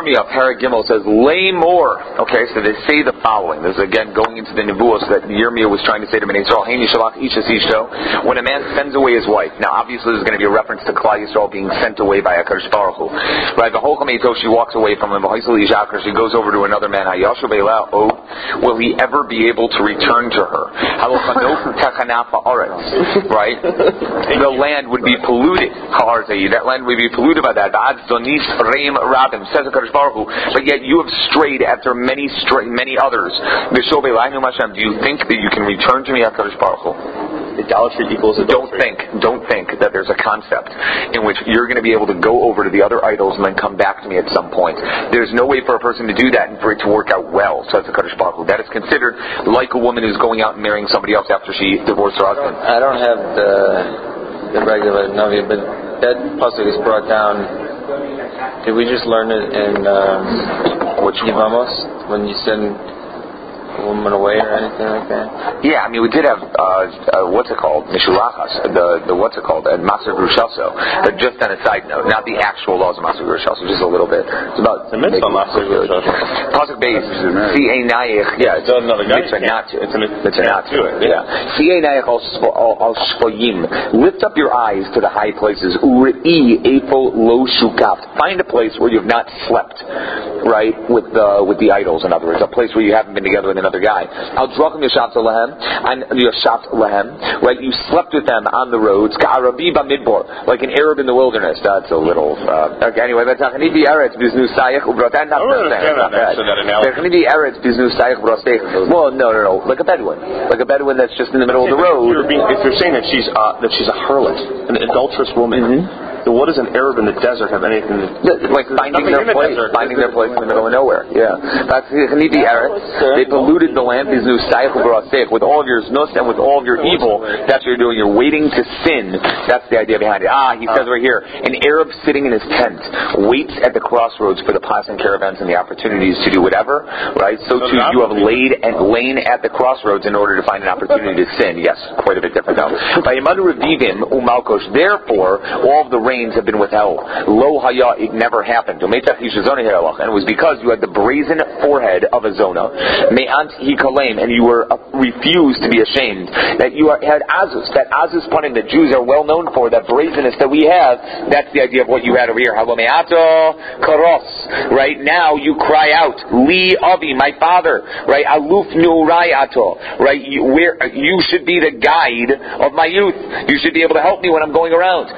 Yirmiyah, Paragimel says, lay more. Okay, so they say the following. This is again going into the Nebuos that Yirmiyah was trying to say to Bnei Yisrael, when a man sends away his wife. Now obviously there's going to be a reference to Klal Yisrael being sent away by HaKadosh Baruch Hu. Right, the whole Kameito, she walks away from him, she goes over to another man, will he ever be able to return to her? Right? The land would be polluted. That land would be polluted by that. Says HaKadosh Baruch Hu, but yet you have strayed after many others. Do you think that you can return to me, HaKadosh Baruch Hu? Idolatry equals adultery. Don't think that there's a concept in which you're going to be able to go over to the other idols and then come back to me at some point. There's no way for a person to do that and for it to work out well, says HaKadosh Baruch Hu. That is considered like a woman who's going out and marrying somebody else after she divorced her husband. I don't have the regular Navi, but that pasuk is brought down. Did we just learn it in Yevamos when you send a woman away or anything like that? Yeah, I mean we did have what's it called? Mishulachas, the what's it called? Maser Grushaso. But just on a side note, not the actual laws of Maser Grushaso, just a little bit. It's about the mitzvah Maser Grushaso. Pasuk base, C.A. Nayich. Yeah, it's another guy. Mitzvah not to. It's a not to it. Yeah. C.A. Nayich al Shfoyim. Lift up your eyes to the high places. Uri Eifo Lo Shukaft. Find a place where you have not slept, right, with the idols. In other words, a place where you haven't been together with another guy. Al Drachim Yashaft Lahem, and Yashaft Lahem, right? You slept with them on the roads. Ka'arabi Bamidbor, like an Arab in the wilderness. That's a little. Okay, anyway, that's not Chanivi Eretz Biznu Sayach Ubrotan. Not bad. Chanivi Eretz Biznu Sayach Brostech. Well, no. Like a Bedouin that's just in the middle of the road. If you're saying that she's a harlot, an adulterous woman. Mm-hmm. So what does an Arab in the desert have anything to do? Like finding their place in the middle of nowhere. Yeah. That's Chanivi Eretz. They polluted the land with all of your znus and with all of your evil. That's what you're doing. You're waiting to sin. That's the idea behind it. He says right here, an Arab sitting in his tent waits at the crossroads for the passing caravans and the opportunities to do whatever, right? So too you have lain at the crossroads in order to find an opportunity to sin. Yes, quite a bit different though. By Yamadu Revivim Umalkosh, therefore all of the rains have been withheld. Lo haya, it never happened. And it was because you had the brazen forehead of a zona. And you were refused to be ashamed that you had azus, that azus panim that Jews are well known for, that brazenness that we have. That's the idea of what you had over here. Halomeato karos. Right now you cry out, Li Avi, my father. Right, aluf nurayato. Right, you should be the guide of my youth. You should be able to help me when I'm going around.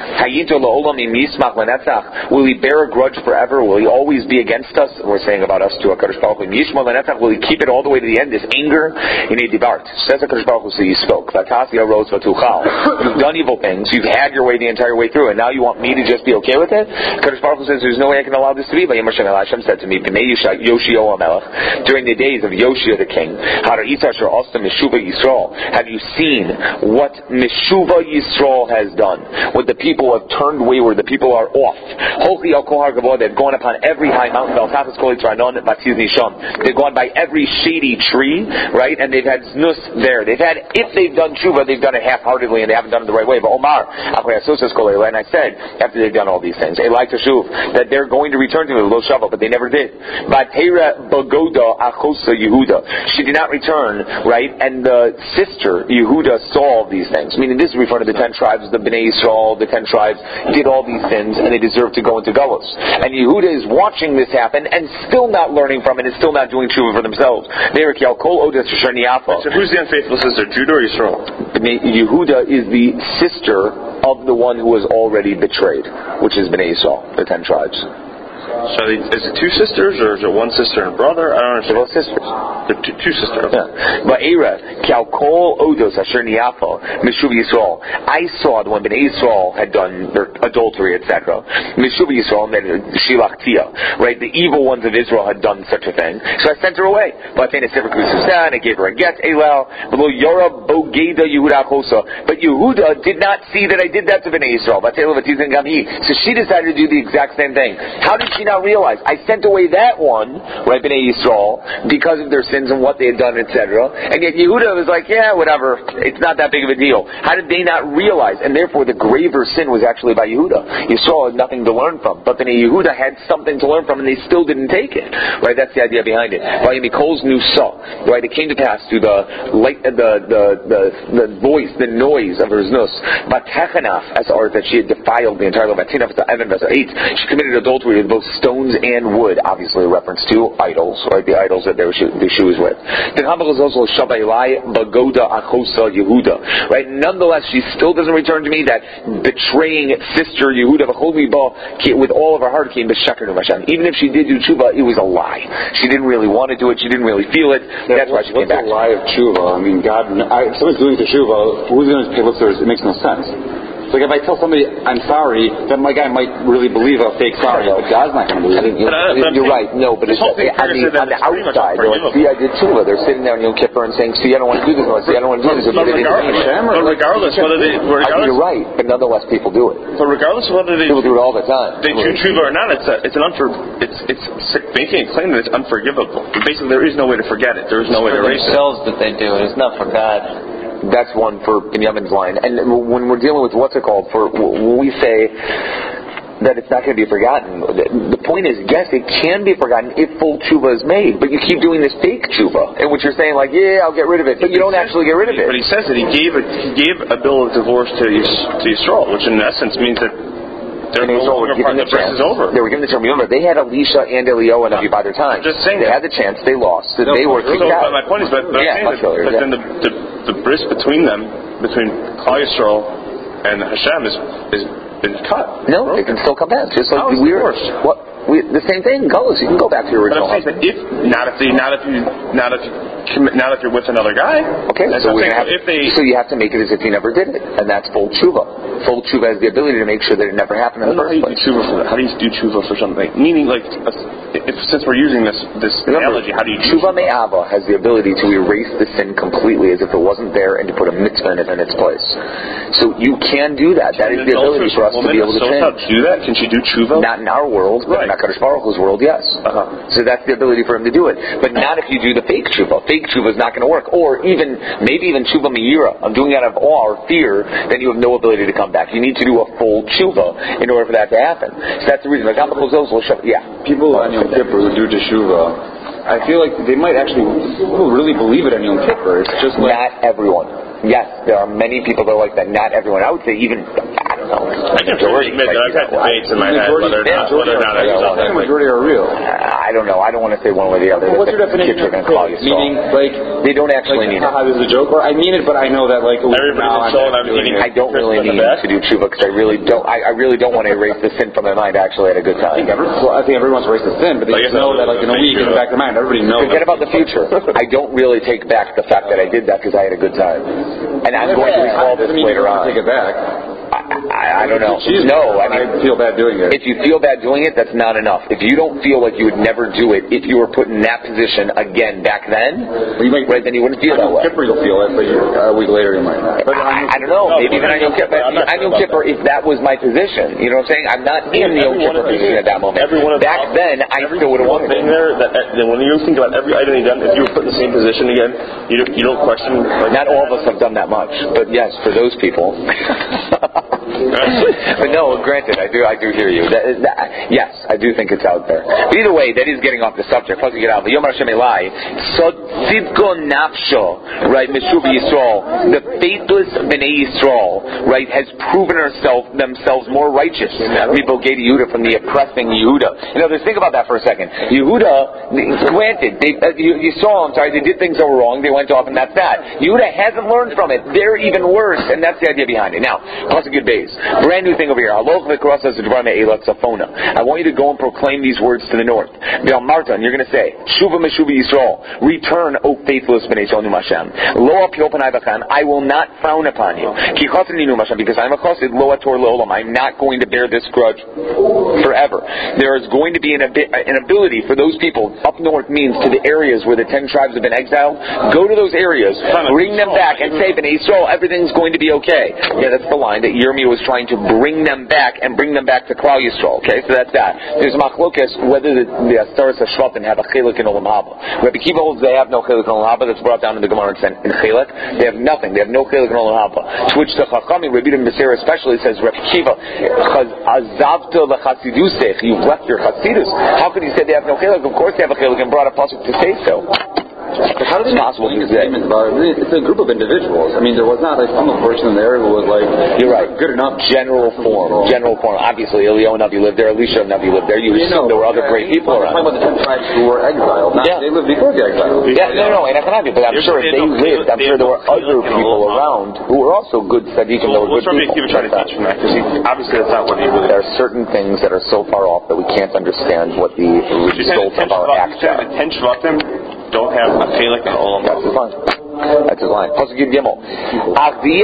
Will he bear a grudge forever? Will he always be against us? We're saying about us to HaKadosh Baruch Hu. Will he keep it all the way to the end? This anger in a dibart. Says HaKadosh Baruch Hu, so you spoke. You've done evil things. You've had your way the entire way through, and now you want me to just be okay with it? HaKadosh Baruch Hu says, there's no way I can allow this to be. But Hashem said to me, during the days of Yoshia the king, have you seen what Meshuva Yisrael has done? What the people have turned wayward, the people are off. They've gone upon every high mountain. They've gone by every shady tree, right? And they've had znus there. If they've done tshuva, they've done it half-heartedly and they haven't done it the right way. But Omar, and I said, after they've done all these things, that they're going to return to me, Lo Shava, but they never did. She did not return, right? And the sister, Yehuda, saw all these things. Meaning this is referring to the 10 tribes, the Bnei Yisrael, the 10 tribes did all these sins and they deserve to go into Galus. And Yehuda is watching this happen and still not learning from it and still not doing tshuva for themselves. So who's the unfaithful sister, Judah or Yisrael? Yehuda is the sister of the one who was already betrayed, which is Bnei Yisrael, the 10 tribes. So is it two sisters or is it one sister and a brother? I don't understand. They're both sisters. They're two sisters. I saw the one Bnei Yisrael had done their adultery, etc. Meshuv Yisrael, right? The evil ones of Israel had done such a thing. So I sent her away. But I gave her a get. But Yehuda did not see that I did that to Bnei Yisrael. So she decided to do the exact same thing. How did she not realize? I sent away that one, right, Bnei Yisrael, because of their sins and what they had done, etc. And yet Yehuda was like, yeah, whatever, it's not that big of a deal. How did they not realize? And therefore the graver sin was actually by Yehuda. Yisrael had nothing to learn from, but Bnei Yehuda had something to learn from, and they still didn't take it. Right, that's the idea behind it. Vayimikol's Nusa, right, it came to pass through the voice, the noise of her znus, Vatechanaf, as art that she had defiled the entire land. Vatinaf, Evan, 8, she committed adultery with both stones and wood, obviously a reference to idols, right, the idols that the shoe was with. Right, nonetheless, she still doesn't return to me, that betraying sister Yehuda, with all of her heart, even if she did do tshuva, it was a lie. She didn't really want to do it, she didn't really feel it, that's why she came back. What's the lie of tshuva? I mean, if someone's doing tshuva, who's going to pay lip service? It makes no sense. It's like if I tell somebody I'm sorry, then my guy might really believe a fake sorry, but God's not going to believe it. You're right. No, but it's, on the outside, they're like, see, I did tshuva. They're sitting there on Yom Kippur and saying, see, I don't want to do this. See, I don't want to do this. But regardless, you're right, but nonetheless, people do it. But regardless of whether people do it all the time. They do tshuva or not, it's making a claim that it's unforgivable. Basically, there is no way to forget it. There is no way to erase it. It's for themselves that they do it. It's not for God. That's one for Binyamin's line. And when we're dealing with when we say that it's not going to be forgotten, the point is, yes, it can be forgotten if full tshuva is made, but you keep doing this fake tshuva, in which you're saying, like, yeah, I'll get rid of it, but you don't actually get rid of it. But he says that he gave a bill of divorce to Yisrael, which in essence means that they're no longer part of the press is over. They were given the chance. Remember, they had Elisha and Eliyahu and by their time. Just saying they had the chance, they lost. So they were kicked out. My point is, but then the bris between Klal Yisrael and Hashem is been cut. No, they can still come back. Just like the weird. The same thing goes. You can go back to your original husband. Not if you're with another guy. Okay, so you have to make it as if you never did it, and that's full tshuva. Full tshuva has the ability to make sure that it never happened in the first place. How do you do tshuva for something? Meaning, like, since we're using this analogy, how do you tshuva me'ava has the ability to erase the sin completely as if it wasn't there and to put a mitzvah in its place. So you can do that. That is the ability for us to be able to change. Do that? Can she do tshuva? Not in our world, but in HaKadosh Baruch Hu's world, yes. So that's the ability for him to do it. But not if you do the fake tshuva. Fake tshuva is not going to work. Or maybe even tshuva me'ira. I'm doing it out of awe or fear, then you have no ability to come back. You need to do a full tshuva in order for that to happen. So that's the reason. People on Yom Kippur who do tshuva, I feel like they might actually really believe it on Yom Kippur. It's just like... Not everyone. Yes, there are many people that are like that. Not everyone. I would say even, I don't know. I can admit that I've had debates in my head whether or not the majority are real. I don't know. I don't want to say one way or the other. Well, what's your definition of kids? Meaning, like... They don't actually mean it. This is a joke, or I mean it, but I know that, like... I don't really need to do tshuva because I really don't want to erase the sin from my mind. I actually had a good time. I think everyone wants to erase the sin, but they just know that, like, in a week, in the back of their mind, everybody knows. Forget about the future. I don't really take back the fact that I did that because I had a good time. And I'm going to recall this later on. Take it back. I don't know. No, I mean, I feel bad doing it. If you feel bad doing it, that's not enough. If you don't feel like you would never do it, if you were put in that position again back then, then you wouldn't feel that way. Kipper, you'll feel it, but a week later you might not. I don't know. Maybe even on Yom Kippur, if that was my position, you know what I'm saying? I'm not in the Yom Kippur position at that moment. Back then, I still would have wanted it. When you think about every item you've done, if you were put in the same position again, you don't question. Not all of us have done that much, but yes, for those people. But no, granted, I do hear you. Yes, I do think it's out there. But either way, that is getting off the subject. Right, the faithless Bnei Yisrael, right, has proven themselves more righteous. From the oppressing Yehuda. In other words, think about that for a second. Yehuda, granted, they did things that were wrong. They went off, and that's that. Yehuda hasn't learned from it. They're even worse, and that's the idea behind it. Now, plus a good base. Brand new thing over here. I want you to go and proclaim these words to the north. Marta, and you're going to say, Shuva Meshuva Yisrael, return, O faithless Bnei Yisrael Num Hashem. Lo apil panai b'chem, I will not frown upon you. Ki chassidni Num Hashem, because I'm a chassid, lo ator leolam, I'm not going to bear this grudge forever. There is going to be an ability for those people, up north means to the areas where the 10 tribes have been exiled, go to those areas, bring them back, and say, Bnei Yisrael, everything's going to be okay. Yeah, that's the line that Yirmiyah was trying to bring them back and bring them back to Klal Yisrael. Okay, so that's that. There's machlokes whether the Astaras HaShvatim have a chelik in Olam Haba. Rabbi Kiva holds they have no chelik in Olam Haba. That's brought down in the Gemara in chelik. They have nothing. They have no chelik in Olam Haba. To which the Chachamim, Rabbi Meser especially, says, Rabbi Kiva, azavta lechasidusech, you've left your chasidus. How could he say they have no chelik? Of course they have a chelik, and brought a pasuk to say so. But how does it possible to say? It's a group of individuals. I mean, there was not like some person there who was like, you're right, good enough. General form. Obviously, Eliyahu Navi lived there, Elisha Navi lived there. You assume there were other great people around. We're talking about the 10 tribes who were exiled. They lived before the exile. But I'm sure if they lived, I'm sure there were other people around who were also good tzaddikim that were good people. What's Rabbi Akiva trying to teach from that? Because obviously that's not what he really... There are certain things that are so far off that we can't understand what the result of our acts are. The 10 Shvatim don't have a chelik in Olam Haba. That's fine. That's his line. Pasuk Yud Gimel. But you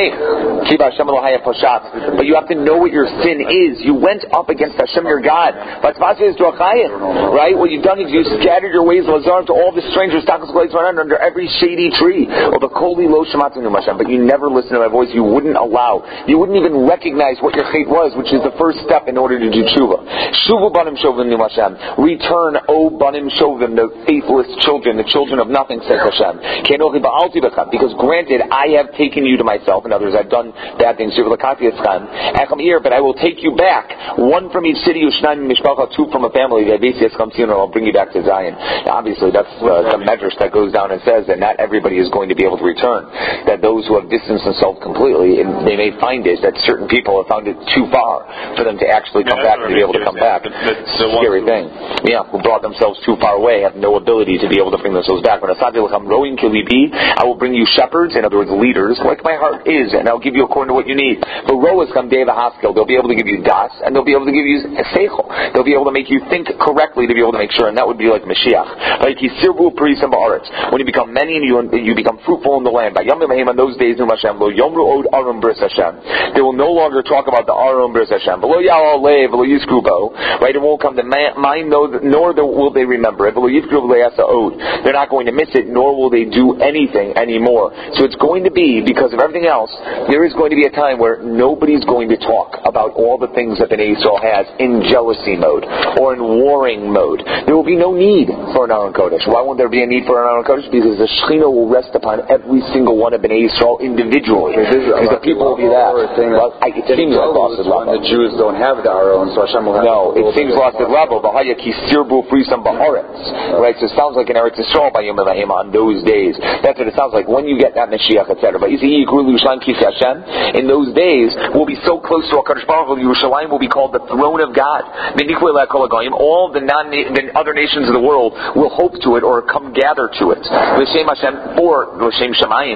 have to know what your sin is. You went up against Hashem your God. Right? What you've done is you scattered your ways Lazar to all the strangers under every shady tree. But you never listened to my voice. You wouldn't allow. You wouldn't even recognize what your chait was, which is the first step in order to do tshuva. Shuvu banim shovim Num Hashem. Return, O banim shovim, the faithless children, the children of nothing, says Hashem. Because granted, I have taken you to myself. In other words, I've done bad things. But I will take you back, one from each city, two from a family. I'll bring you back to Zion. Now, obviously, that's the medrash that goes down and says that not everybody is going to be able to return. That those who have distanced themselves completely, and they may find it that certain people have found it too far for them to actually come back and to be able to come back. It's a scary thing. Yeah, who brought themselves too far away have no ability to be able to bring themselves back. I will bring you shepherds, in other words, leaders, like my heart is, and I'll give you according to what you need. But Roas come Deva Haskell, they'll be able to give you das, and they'll be able to give you seichel. They'll be able to make you think correctly to be able to make sure, and that would be like Mashiach. Like when you become many and you become fruitful in the land. By Yom on those days, they will no longer talk about the Aron Bris Hashem. Right? It won't come to mind, nor will they remember it. They're not going to miss it, nor will they do anything anymore. So it's going to be, because of everything else, there is going to be a time where nobody's going to talk about all the things that Bnei Yisrael has in jealousy mode or in warring mode. There will be no need for an Aron Kodesh. Why won't there be a need for an Aron Kodesh? Because the Shekhinah will rest upon every single one of Bnei Yisrael individually. Because the people will be that. It seems like lost at level. The Jews don't have the Aron, so Hashem will have. No, it seems lost at level. Right? So it sounds like an Eretz Yisrael by Yom Mahim on those days. That's what it sounds like when you get that Mashiach, etc. But you see, in those days, we'll be so close to HaKadosh Baruch Hu, Yerushalayim will be called the throne of God. All the other nations of the world will hope to it or come gather to it. L'shem Hashem or L'shem Shamayim.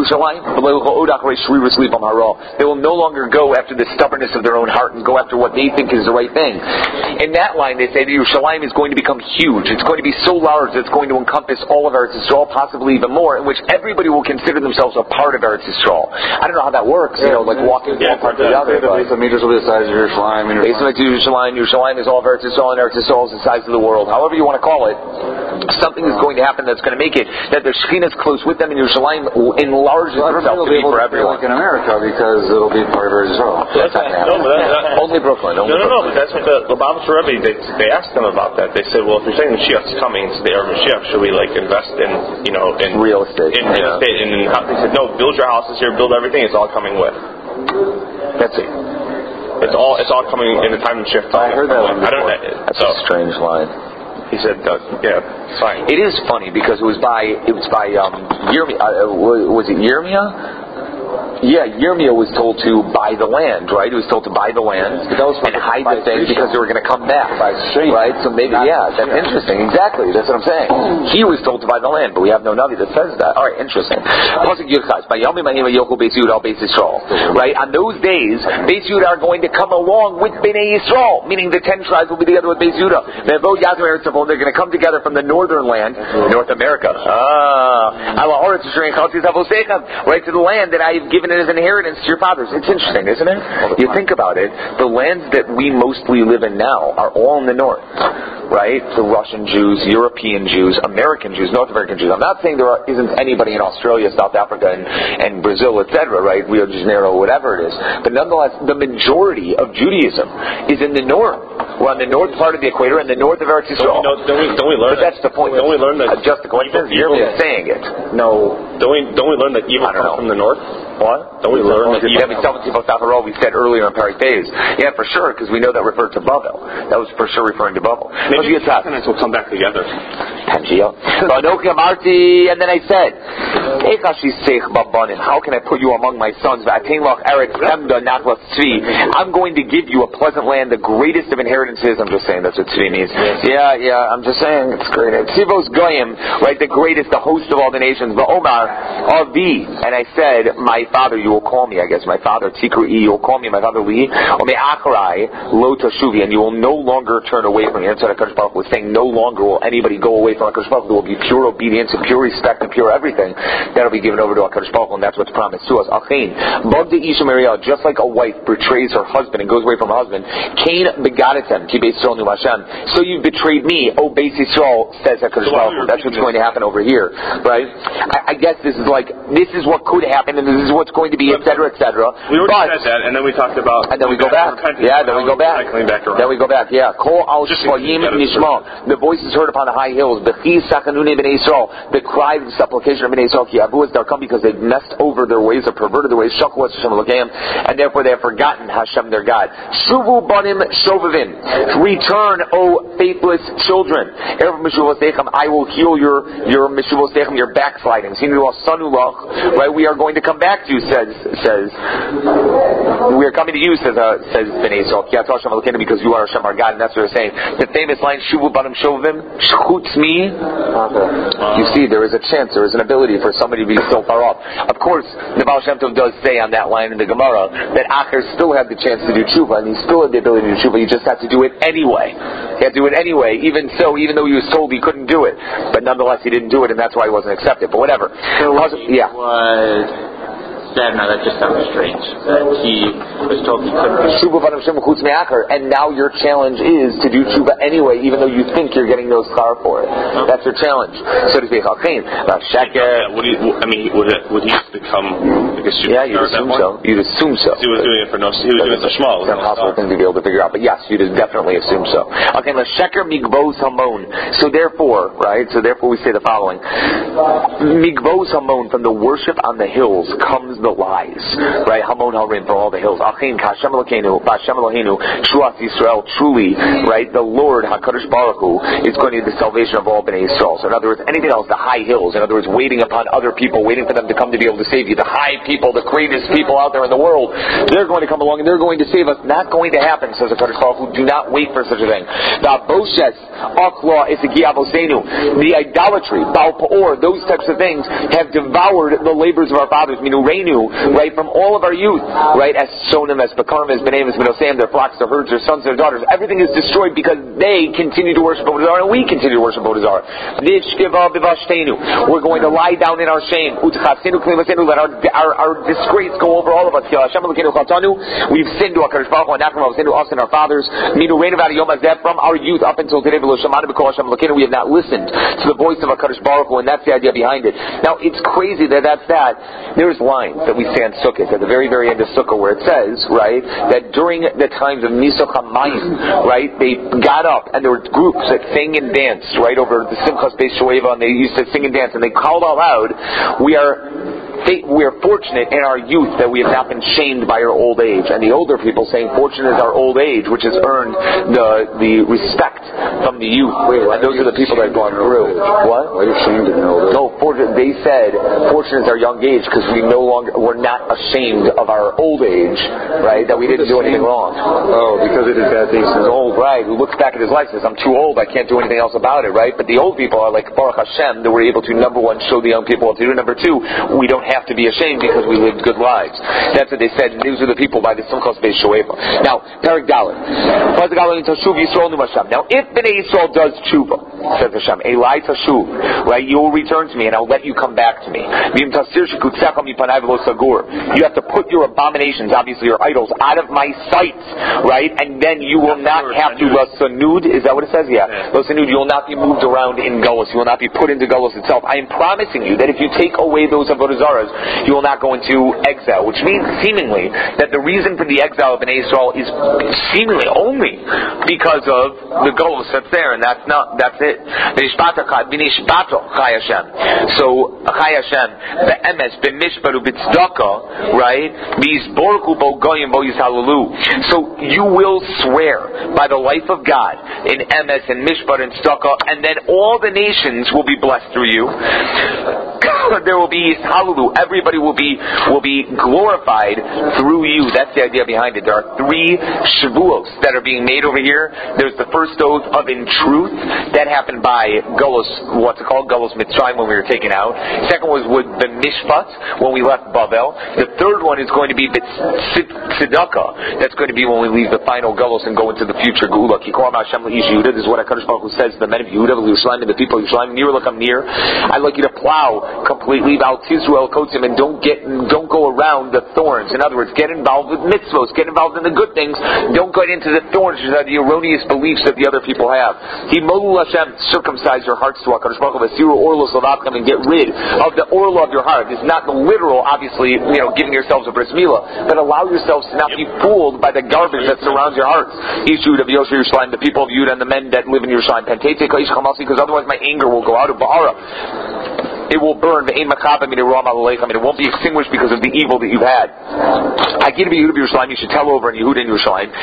They will no longer go after the stubbornness of their own heart and go after what they think is the right thing. In that line, they say that Yerushalayim is going to become huge. It's going to be so large that it's going to encompass all of Eretz Yisrael, possibly even more, in which everybody will consider themselves a part of Eretz Yisrael. I don't know how that works, like walking from one part to the other. The meters will be the size of Yerushalayim. Yerushalayim is all of Eretz Yisrael, and Eretz Yisrael is the size of the world. However you want to call it, something is going to happen that's going to make it that the Shekhinah is close with them, and Yerushalayim enlarges itself to be for everyone. Like in America, because it'll be part of Eretz Yisrael. Only Brooklyn. But that's what the Lubavitcher Rebbe, they asked them about that. They said, well, if you're saying Mashiach's coming, it's the Arab Mashiach, should we invest in real estate? In real estate, and they said, no, build your houses here, build everything. It's all coming with. That's it. It's all coming in the time of Mashiach. I heard that one before. That's a strange line. He said, yeah, fine. It is funny because it was by Yirmiyah. Was it Yirmiyah? Yeah, Yirmiyah was told to buy the land, right? He was told to buy the land and hide the things because they were going to come back, right? So maybe, that's interesting. Exactly, that's what I'm saying. He was told to buy the land, but we have no Navi that says that. All right, interesting. Right? On those days, Beis Yehuda are going to come along with Bnei Yisrael, meaning the 10 tribes will be together with Beis Yehuda. They're going to come together from the northern land, North America. Right, to the land that I have given as an inheritance to your fathers. It's interesting, isn't it? You think about it, the lands that we mostly live in now are all in the north. Right? The Russian Jews, European Jews, American Jews, North American Jews. I'm not saying there isn't anybody in Australia, South Africa, and Brazil, etc., right? Rio de Janeiro, whatever it is. But nonetheless, the majority of Judaism is in the north. We're on the north part of the equator and the north of Eretz Yisrael. Don't we learn but that's the point. Don't we learn that just the coincidence? You're saying it. No. Don't we learn that evil comes from the north? What? Don't we learn that evil? We said earlier in Parak Beis. Yeah, for sure, because we know that referred to Babel. That was for sure referring to Babel. Maybe the continents will come back together. And then I said, how can I put you among my sons? I'm going to give you a pleasant land, the greatest of inheritances. I'm just saying that's what Tzvi means. Yeah, I'm just saying it's great. Tzivos Goyim, right, the greatest, the host of all the nations. The Omar, Avi. And I said, my father, you will call me, I guess. My father, Tikru'i, you will call me, my father, Li. Ome'achrai, Lo Tashuvi, and you will no longer turn away from me. That's what HaKadosh Baruch was saying. No longer will anybody go away from HaKadosh Baruch Hu. There will be pure obedience and pure respect and pure everything that will be given over to HaKadosh Baruch Hu, and that's what's promised to us. Achin, Bogda Isha Miriah, just like a wife betrays her husband and goes away from her husband, Cain begotten Ki Beis Yisrael Nu Hashem. So you've betrayed me, O Beis Yisrael, says HaKadosh Baruch Hu. That's what's going to happen over here, right? I guess this is what could happen, and this is what's going to be, etc., etc. We already said that, and then we talked about. And then we go back. Yeah, then we go back. Then we go back. Yeah. Kol al shvayim nishma. The voice is heard upon the high hills. The cry of supplication of Bnei Yisrael. Ki avu es darkam, because they've messed over their ways, or perverted their ways. Shaklu es Hashem Elokeim, and therefore they have forgotten Hashem their God. Shuvu banim shovavim. Return, O faithless children. Erev meshuvosechem, I will heal your meshuvosechem, your backslidings. Right? We are going to come back to you, says we are coming to you, says Bnei Yisrael, because you are Hashem our God, and that's what they're saying. The famous line, Shuvu banim shovavim, shchutz me. You see, there is a chance, there is an ability for somebody to be so far off. Of course, the Baal Shem Tov does say on that line in the Gemara that Acher still had the chance to do tshuva, and he still had the ability to do tshuva. He just had to do it anyway. He had to do it anyway, even though he was told he couldn't do it. But nonetheless, he didn't do it, and that's why he wasn't accepted. But whatever. So no, that just sounds strange. That he was told he couldn't. And now your challenge is to do tshuva anyway, even though you think you're getting no schar for it. That's your challenge. So to speak. Would he just become like a super? Yeah, you'd assume so. You'd assume so. He was doing it for no. He was doing it for shmal. It's an impossible thing to be able to figure out. But yes, you'd definitely assume so. Okay, let's sheker migbos hamon. So therefore, right? So therefore, we say the following: migbos hamon, from the worship on the hills comes the lies, right? Hamon Harim, from all the hills. Achin Hashem Elokeinu, Hashem Eloheinu, Shuat Yisrael. Truly, right? The Lord Hakadosh Baruch Hu is going to be the salvation of all Bnei Yisrael. So in other words, anything else, the high hills. In other words, waiting upon other people, waiting for them to come to be able to save you. The high people, the greatest people out there in the world, they're going to come along and they're going to save us. Not going to happen, says Hakadosh Baruch Hu. Do not wait for such a thing. The Boshes, Akla, Isegi Avosenu, the idolatry, Baal Peor, those types of things have devoured the labors of our fathers. Minureinu, right, from all of our youth, right, as Shonim, as Bekarim, as Benem, as Menosam, their flocks, their herds, their sons, their daughters, everything is destroyed because they continue to worship Avodah Zarah, and we continue to worship Avodah Zarah. We're going to lie down in our shame. Let our disgrace go over all of us. We've sinned to HaKadosh Baruch Hu, and us and our fathers. From our youth up until today, we have not listened to the voice of HaKadosh Baruch Hu, and that's the idea behind it. Now, it's crazy that's that. There's lines that we say on Sukkot, at the very, very end of Sukkot, where it says, right, that during the times of Misuch HaMayim, right, they got up, and there were groups that sang and danced, right, over the Simchas Beis Shoeva, and they used to sing and dance, and they called out loud, we are we're fortunate in our youth that we have not been shamed by our old age. And the older people saying, fortunate is our old age, which has earned the respect from the youth. And those are the people that have gone through. What? Why are you shamed in the old age? No, they said, fortunate is our young age because we're not ashamed of our old age, right? That we didn't do anything wrong. Oh, because it is bad things. He's old, right? Who looks back at his life and says, I'm too old, I can't do anything else about it, right? But the old people are like, Baruch Hashem, that we're able to, number one, show the young people what to do. Number two, we don't have to be ashamed because we lived good lives. That's what they said. These are the people by the Simchas Beis Shoeva. Now, Perek Dalet. Now, if Bnei Yisrael does tshuva, says Hashem, Elai tashuv, right? You will return to me and I'll let you come back to me. You have to put your abominations, obviously your idols, out of my sight, right? And then you will not have to Lasanud. Is that what it says? Yeah. Lasanud, you will not be moved around in Gullus. You will not be put into Gullus itself. I am promising you that if you take away those Avodah Zaras, you will not go into exile, which means seemingly that the reason for the exile of Bnei Yisrael is seemingly only because of the Gullus that's there, and that's it. So Chai Hashem, the emes b'mishpat u'b'tzedakah, right? So you will swear by the life of God in emes and mishpat and tzedakah, and then all the nations will be blessed through you. There will be hallelu. Everybody will be glorified through you. That's the idea behind it. There are 3 shavuos that are being made over here. There's the first oath of in truth that happened by Gullus, what's it called? Gullus Mitzrayim, when we were taken out. Second was with the Mishpat when we left Bavel. The third one is going to be Tzedakah. That's going to be when we leave the final Gullus and go into the future Geula. This is what HaKadosh Baruch Hu says to the men of Yehuda, Yerushalayim, and the people of Yerushalayim. Near, look, I'm near. I'd like you to plow completely about Tizruel Kotzim and don't go around the thorns. In other words, get involved with mitzvos, get involved in the good things. Don't get into the thorns, which are the erroneous beliefs that the other people have. Himolu Hashem, circumcise your hearts to HaKadosh Baruch Hu, Vasiru Orlos Lavavkam, and get rid of the orla of your heart. It's not the literal, obviously, giving yourselves a bris milah, but allow yourselves to not be fooled by the garbage that surrounds your hearts. Yishud of Yosher Yerushalayim, the people of Yehuda and the men that live in Yerushalayim, because otherwise my anger will go out of Ba'ara. It will burn. It won't be extinguished because of the evil that you've had. You should tell over in Yehuda and Yerushalayim.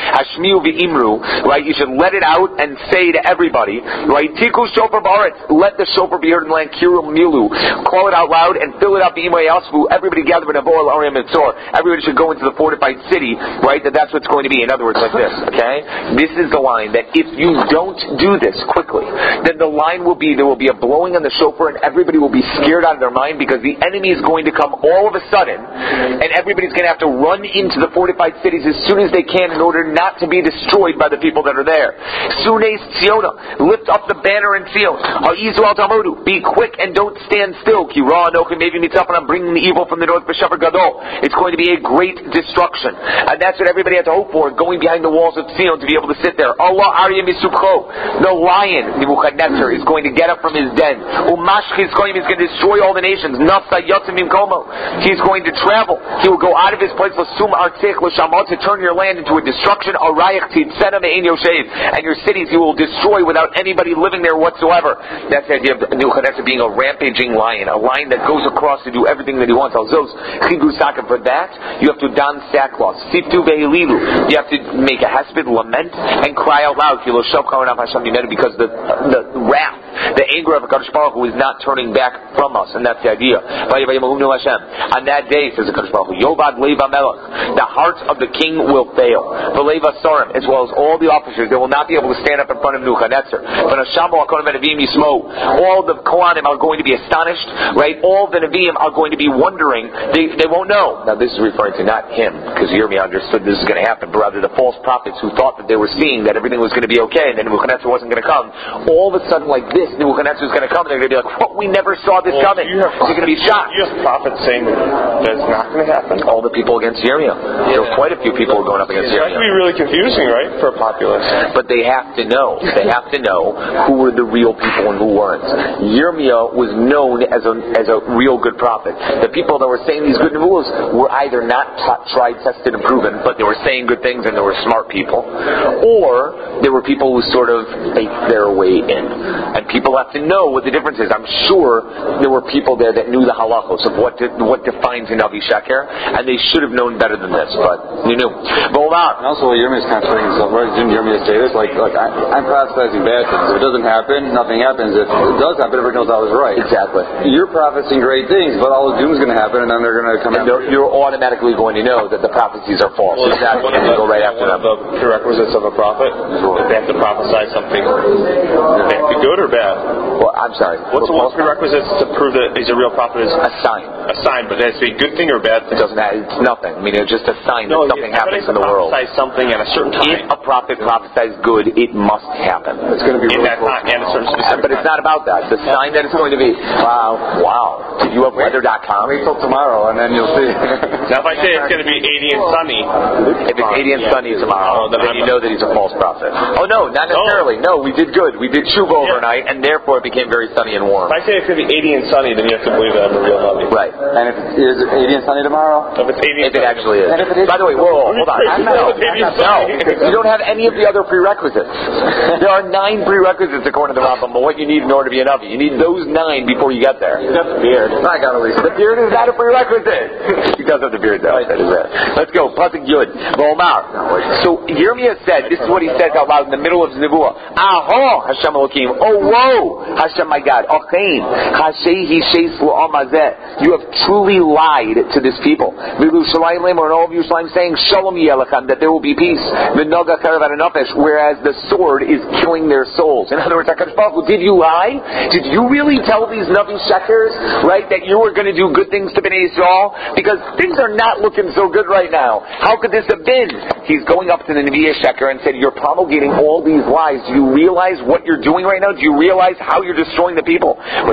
Right? You should let it out and say to everybody, right? Tiku shofar ba'aretz. Let the shofar be heard in the land. Kiru milu. Call it out loud and fill it up. Everybody gather in Avoil Arim and Tzor. Everybody should go into the fortified city, right? That's what's going to be. In other words, like this. Okay? This is the line that if you don't do this quickly, then the line will be there will be a blowing on the shofar and everybody will be scared out of their mind because the enemy is going to come all of a sudden and everybody's going to have to run into the fortified cities as soon as they can in order not to be destroyed by the people that are there. Sunes Tziona, lift up the banner in Tzion. Be quick and don't stand still. I'm bringing the evil from the north. It's going to be a great destruction. And that's what everybody had to hope for, going behind the walls of Tzion to be able to sit there. Allah Aryeh Misubcho, the lion, Nebuchadnezzar, is going to get up from his den. Umashch is going to destroy all the nations. He's going to travel. He will go out of his place to turn your land into a destruction. And your cities he will destroy without anybody living there whatsoever. That's the idea of Nebuchadnezzar being a rampaging lion, a lion that goes across to do everything that he wants. For that, you have to don sackcloth. You have to make a hesped, lament, and cry out loud because the wrath, the anger of HaKadosh Baruch Hu is not turning back from us, and that's the idea. On that day, says the HaKadosh Baruch Hu, Yovad Leiva Melech, the heart of the king will fail. The Leiva Sarim, as well as all the officers, they will not be able to stand up in front of Nebuchadnezzar. All the Kohanim are going to be astonished, right? All the Nevi'im are going to be wondering. They won't know. Now, this is referring to not him, because Yirmiyah understood this is going to happen, but rather the false prophets who thought that they were seeing that everything was going to be okay, and then Nebuchadnezzar wasn't going to come. All of a sudden, like this, Nebuchadnezzar is going to come, and they're going to be like, what? We never saw this coming. You're going to be shocked. You have prophets saying that's not going to happen. All the people against Yirmiyah. There were quite a few people going up against Yirmiyah. That could be really confusing, right, for a populace. But they have to know. They have to know who were the real people and who weren't. Yirmiyah was known as a real good prophet. The people that were saying these good news were either not tried, tested, and proven, but they were saying good things and they were smart people, or there were people who sort of faked their way in. And people people have to know what the difference is. I'm sure there were people there that knew the halachos of what defines a Navi Sheker, and they should have known better than this, but you knew. And also, Yirmiyah is contradicting himself, right? Didn't Yirmiyah say this? Like I'm prophesying bad things. If it doesn't happen, nothing happens. If it does happen, everyone knows I was right. Exactly. You're prophesying great things, but all the doom is going to happen, and then they're going to come out. You're automatically going to know that the prophecies are false. Well, exactly. And go right after them. The prerequisites of a prophet, if they have to prophesy something, they have to be good or bad? Well, I'm sorry. What's the one prerequisite to prove that he's a real prophet? Is a sign. A sign, but it has to be a good thing or a bad thing? It doesn't matter. It's nothing. I mean, it's just a sign that something happens in the world. Something at a certain time. If a prophet prophesies good, it must happen. It's going to be in that time and a certain specific but it's not about that. The sign that it's going to be. Wow. Did you have weather.com? Wait till tomorrow, and then you'll see. Now, if I say it's going to be 80 and sunny, if it's 80 and sunny tomorrow, then you know that he's a false prophet. Oh no, not necessarily. No, we did good. We did tshuva overnight, and therefore it became very sunny and warm. If I say it's going to be 80 and sunny, then you have to believe that I'm a real Navi. Right. And if is it 80 and sunny tomorrow? If it's 80 and sunny. If it actually is. And if it is. By the way, hold on. No, you don't have any of the other prerequisites. There are 9 prerequisites according to the Rambam, but what you need in order to be a Navi. You need those 9 before you get there. You got the beard. I got at least. The beard is not a prerequisite. He does have the beard though. That is it. Let's go. Pasuk Yud. V'omar. So Yirmiyah said, this is what he says out loud in the middle of his nevuah. Aho, Hashem Elokim. Oh, whoa, Hashem, my God. Ochein. Hashehi sheis lo'am hazeh. You have truly lied to this people. V'Yerushalayim or all of Yerushalayim saying, Shalom yelachem, that there will be peace. V'noga karavat anafesh, whereas the sword is killing their souls. In other words, HaKadosh Baruch Hu, did you lie? Did you really tell these Navi Shekers, right, that you were going to do good things to Bnei Yisrael? Because things are not looking so good right now. How could this have been? He's going up to the Navi Sheker and said, you're promulgating all these lies. Do you realize what you're doing right now? Do you realize how you're destroying the people? At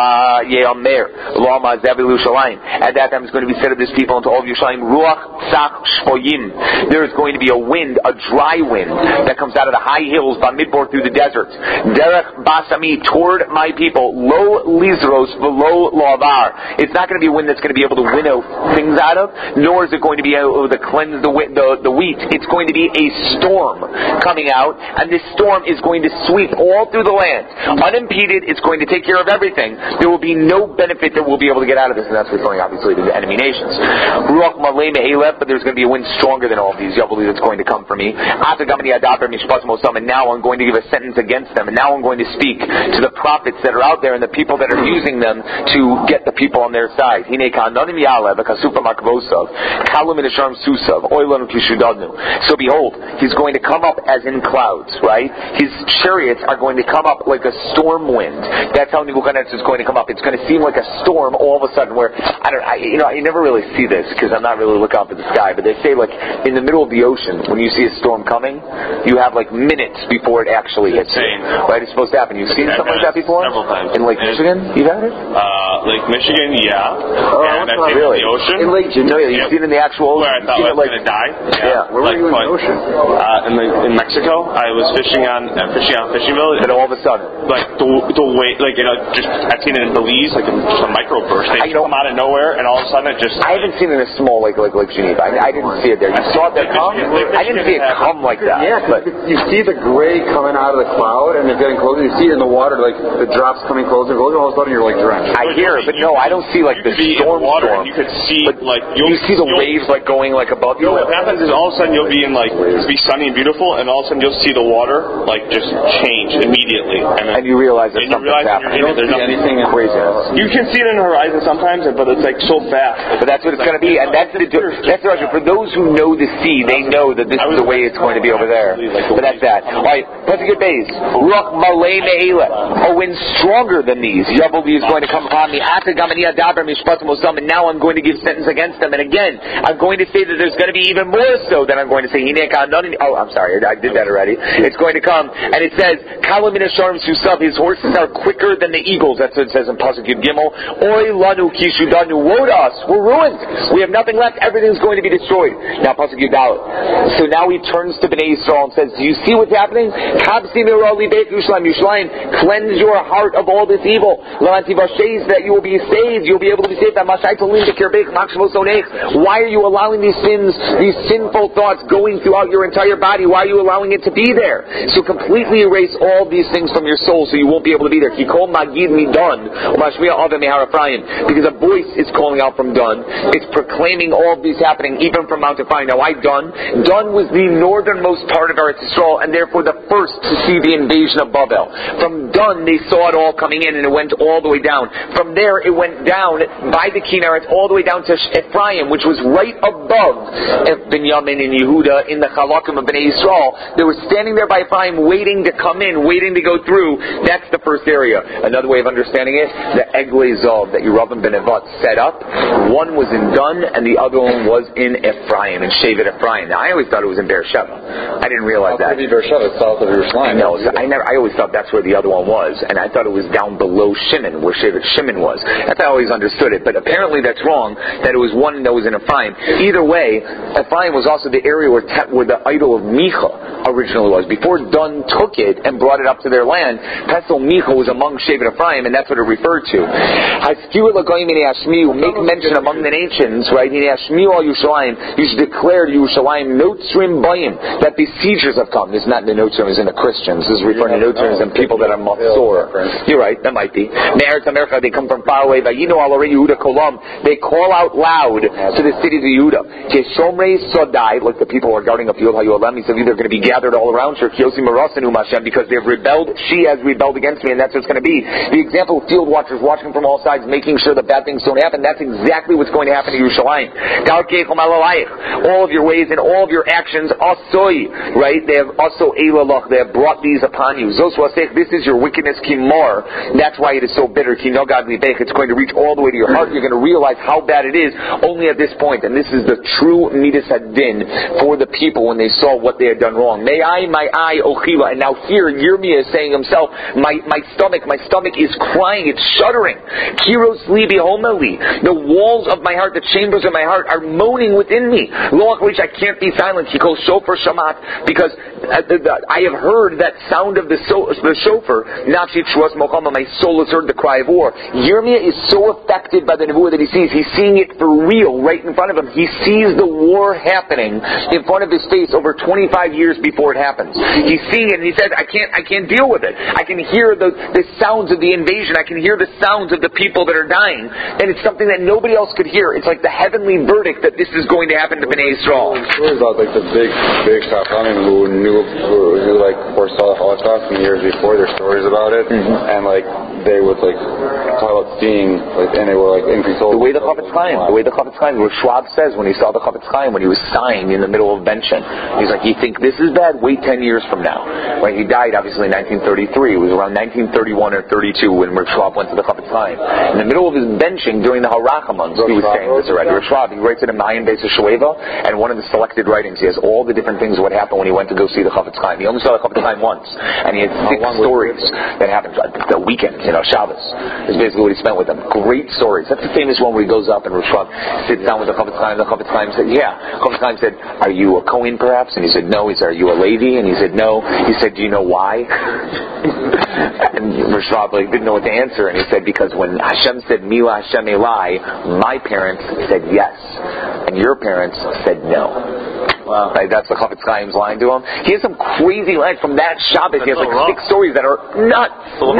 that time it's going to be said of this people unto all of Yerushalayim, Ruach Tzach Shpoyim. There is going to be a wind, a dry wind, that comes out of the high hills, Bamidbar, through the desert. Derech Basami, toward my people, Lo Lizros V'lo Lo'avar. It's not going to be a wind that's going to be able to winnow things out of, nor is it going to be able to cleanse the wheat. It's going to be a storm coming out, and this storm is going to sweep all through the land. Unimpeded, it's going to take care of everything. There will be no benefit that we'll be able to get out of this, and that's referring obviously to the enemy nations. Ruach Malay Me'elef, but there's going to be a wind stronger than all of these. You'll believe it's going to come for me. And now I'm going to give a sentence against them, and now I'm going to speak to the prophets that are out there and the people that are using them to get the people on their side. So behold, he's going to come up as in clouds, right? His chariots are going to come up like a storm wind. That's how Nebuchadnezzar is going to come up. It's going to seem like a storm all of a sudden. Where you never really see this because I'm not really looking up at the sky. But they say like in the middle of the ocean, when you see a storm coming, you have like minutes before it actually hits you. Right? It's supposed to happen. You've seen something like that before? Several times. In Lake Michigan, you've had it? Lake Michigan, yeah. Oh, and I've seen really? it in the ocean. In Lake Geneva, you've seen it in the actual ocean. Where I thought I was going to die. Yeah. Where were you in the ocean? In Mexico, I was fishing on fishing village, and all of a sudden, like the way, like just I've seen it in Belize, like just a microburst. They come out of nowhere, and all of a sudden it just. I haven't seen it in a small lake like Lake Geneva. I didn't see it there. You saw it there come? I didn't see it come like that. Yeah, but you see the gray coming out of the cloud, and it's getting closer. You see it in the water, like the drops coming closer. All of a sudden, you're like drenched. I hear it, but no, I don't see like the storm. You could see like you see the waves like going like above you. What happens is all of a sudden you'll be in like it'll be sunny and beautiful, and all of a sudden you'll see the water like just change immediately, and you realize that something's happening. You don't see anything craziness. You can see it in the horizon sometimes, but it's like so fast. But that's what it's going to be, and that's the direction. For those who know the sea, they know that this is the way it's going to be over there. But that's that. All right, let's get base. Ruach Malay Me'ela, a wind stronger than these. Yabuli is going to come upon me. And now I'm going to give sentence against them. And again, I'm going to say that there's going to be even more so than I'm going to say. Oh, I'm sorry, I did that already. It's going to come, and it says, his horses are quicker than the eagles. That's what it says in Pasuk Yud Gimel. Oy lanu kishudanu, woe to us, we're ruined. We have nothing left. Everything's going to be destroyed. Now Pasuk Yud Dalet. So now he turns to Bnei Yisrael and says, do you see what's happening? Cleanse your heart of all this evil. That you will be saved. You'll be able to be saved. Why are you allowing these sins, these sinful thoughts going throughout your entire body. Why are you allowing it to be there? So completely erase all these things from your soul so you won't be able to be there. Because a voice is calling out from Dun. It's proclaiming all of these happening even from Mount Ephraim. Now why Dun? Dun was the northernmost part of Eretz Yisrael and therefore the first to see the invasion of Babel. From Dun they saw it all coming in and it went all the way down. From there it went down by the Kinneret all the way down to Ephraim, which was right above Binyamin and Yehuda in the Chalakim of Bnei Yisrael. They were standing there by Ephraim waiting to come in, waiting to go through. That's the first area. Another way of understanding it, the Eglei Zov that Yeravim ben Nevat set up, one was in Dun and the other one was in Ephraim, in Shevet Ephraim. Now I always thought it was in Beersheba. I didn't realize that. It could be Beersheba, south of Yerushalayim. No, I always thought that's where the other one was, and I thought it was down below Shimon, where Shevet Shimon was. That's how I always understood it, but apparently that's wrong, that it was one that was in Ephraim. Either way, Ephraim was also the area where the idol of Micha originally was. Before Dun took it and brought it up to their land, Pesel Micha was among Shevet Ephraim, and that's what it referred to. Make mention among the nations, right? You should declare to Yerushalayim, Notzrim Bayim, that besiegers have come. This is not the Notzrim, it's in the Christians. This is referring to Notzrim and people that are Matzor. You're right, that might be. They come from far away. They call out loud to the cities of Yehuda. Like the people who are guarding up Yod HaYolam, he said, they're going to be gathered all around her because they've rebelled. She has rebelled against me, and that's what it's going to be. The example of field watchers watching from all sides, making sure that bad things don't happen, that's exactly what's going to happen to Yerushalayim. All of your ways and all of your actions, right? They have also elalach. They have brought these upon you. This is your wickedness, kimor. That's why it is so bitter. It's going to reach all the way to your heart. You're going to realize how bad it is only at this point. And this is the true midas hadin for the people when they saw what they had done wrong. My eye, ochila. And now here, Yirmiyah is saying himself, my stomach is crying, it's shuddering. Kiros libi homeli. The walls of my heart, the chambers of my heart are moaning within me. Loach which I can't be silent. He calls shofar shamat, because I have heard that sound of the shofar. Nafshi Shwas Mochama, my soul has heard the cry of war. Yirmiyah is so affected by the nevuah that he sees. He's seeing it for real right in front of him. He sees the war happening in front of his face over 25 years before it happens. He's seeing it and he says, I can't deal with it. I can hear the sounds of the invasion. I can hear the sounds of the people that are dying. And it's something that nobody else could hear. It's like the heavenly verdict that this is going to happen to Bnei Yisrael. Stories about like the big Chachamim who like foresaw the Holocaust in the years before. There's stories about it, and like they would like talk about seeing, like, and they were like in control. The way the Chafetz Chaim, where Schwab says when he saw the Chafetz Chaim, when he was sighing in the middle of benching, he's like, you think this is bad? Wait 10 years from now. When he died, obviously in 1933, it was around 1931 or 32 when Rav Schwab went to the Chafetz Chaim. In the middle of his benching during the Harachamans, he was saying this already. Rav Schwab, he writes it in Mayan Beis Shoeva, and one of the selected writings, he has all the different things what happened when he went to go see the Chafetz Chaim. He only saw the Chafetz Chaim once, and he had 6 stories that happened the weekend, Shabbos. Is basically what he spent with them. Great stories. That's the famous one where he goes up and Rav Schwab sits down with the Chafetz Chaim. The Chafetz Chaim said, Chafetz Chaim said, are you a Kohen perhaps? And he said, no. He said, are you a Levi? And he said, no. He said, do you know why? And Rav Schwab didn't know what to answer, and he said, because when Hashem said Mila Hashem Elai, my parents said yes, and your parents said no. Wow. Right, that's the Chafetz Chaim's line to him. He has some crazy lines from that Shabbos. He has 6 stories that are nuts.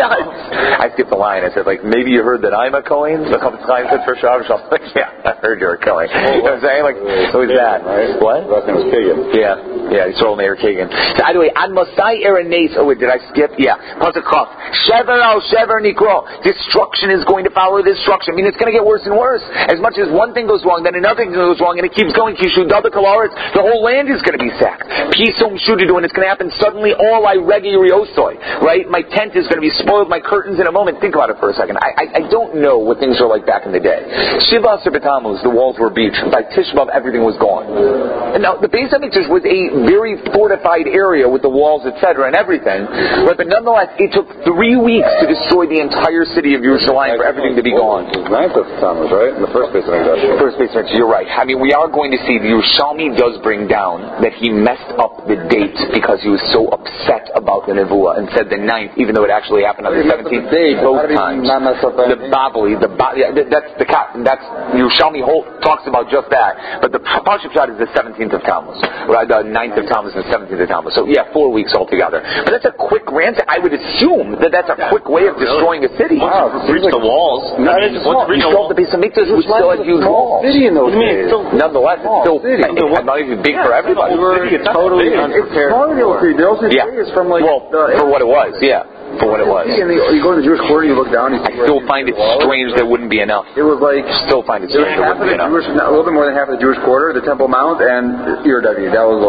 I skipped the line. I said, maybe you heard that I'm a Kohen? The Chafetz Chaim said for Shabbos. I was like, yeah, I heard you're a Kohen. You know what I'm saying? Who's that? Right? What? His last name was Kagan. Yeah, Yisrael Meir Kagan. So anyway, Ad Masai Erenes. Oh, wait, did I skip? Yeah. Pasuk Chaf. Shever al Shever Nikro. Destruction is going to follow destruction. I mean, it's going to get worse and worse. As much as one thing goes wrong, then another thing goes wrong, and it keeps going. Kishu Dada Kalaretz. The whole land is going to be sacked. Pisum Shudidu, and it's going to happen suddenly. All I regi riosoi, right? My tent is going to be spoiled. My curtains in a moment. Think about it for a second. I don't know what things were like back in the day. Shiva Asar B'Tammuz, the walls were beached. By Tisha B'Av, everything was gone. And now the Beis HaMikdash was a very fortified area with the walls, etc., and everything. But nonetheless, it took 3 weeks to destroy the entire city of Yerushalayim for everything to be gone. 9th of Tammuz, right? In the first base of Exodus. You're right. I mean, we are going to see the Yerushalmi does bring down that he messed up the date because he was so upset about the Nevuah and said the 9th, even though it actually happened on the 17th. Both times. The Babli, that's Yerushalmi talks about just that. But the Parshat Pshat is the 17th of Tammuz, right? The 9th of Tammuz and the 17th of Tammuz. So 4 weeks altogether. But that's a quick rant. I would assume that's a quick way of destroying a city. Wow, reach the walls. The base of Mikdash was still a huge wall. City in those days. Nonetheless, it's still not even big for everybody. It's totally unprepared. For what it was, for what it was. You go to the Jewish quarter, you look down, I still find it strange there wouldn't be enough. It was like... Still find it strange there wouldn't be enough. A little bit more than half of the Jewish quarter, the Temple Mount, and Irdavi. That was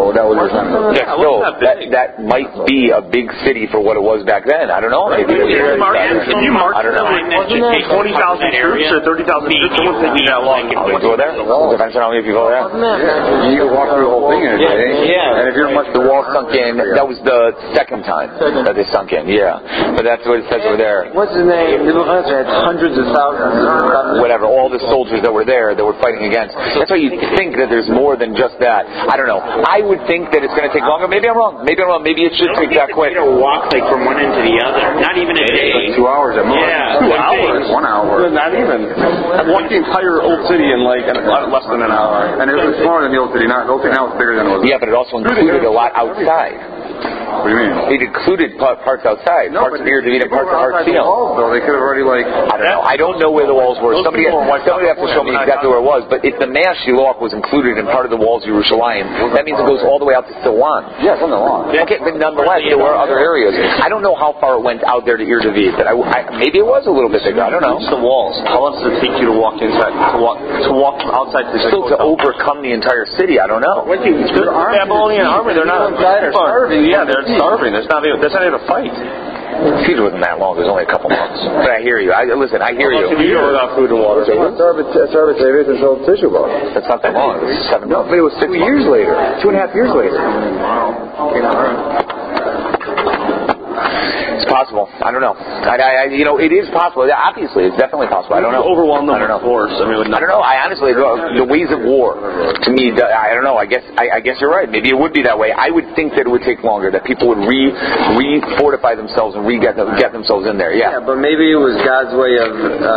that might be a big city for what it was back then. I don't know. Maybe if you march 20,000 troops or 30,000 troops, it wouldn't take you that long. How many people there? Depends on how many people there. You can walk through the whole thing in a day. Yeah. And if you're the wall sunk in, that was the second time that they sunk in. Yeah. But that's what it says over there. What's his name? Nebuchadnezzar had hundreds of thousands. Whatever, all the soldiers that were there that were fighting against. That's why you think that there's more than just that. I don't know. I would think that it's going to take longer. Maybe I'm wrong. Maybe it should take that quick. You walk from one end to the other. Not even a day. 2 hours at most. Yeah. 2 hours. 1 hour. Not even. I've walked the entire old city in less than an hour. And it was smaller than the old city. The old city now is bigger than it was. Yeah, but it also included a lot outside. What do you mean? It included parts outside, parts of Irdavi and parts of Har Tzion. They could have already I don't know. I don't know where the walls were. Somebody has to show me exactly where it was. But if the Mea Shiloach was included in part of the walls of Yerushalayim, that means it goes all the way out to Silan. Yes, on the lawn. Okay, but nonetheless, there were other areas. I don't know how far it went out there to Irdavi, but maybe it was a little bit bigger. I don't know. Reach the walls. How long does it take you to walk inside? To walk outside the still to overcome the entire city? I don't know. The Babylonian army, they're not inside. They're starving. Yeah, they're starving. That's not even a fight. Siege wasn't that long. It was only a couple months. But I hear you. I hear you. You go without food and water. Starved until Tisha B'Av. That's not that long. It was 7 months. No, but it was 2 years later. 2.5 years later. It's possible. I don't know. It is possible. Obviously, it's definitely possible. I don't know. Overwhelm them with force. I don't know. I honestly, the ways of war, to me, I don't know. I guess you're right. Maybe it would be that way. I would think that it would take longer. That people would re-fortify themselves and get themselves in there. Yeah. But maybe it was God's way of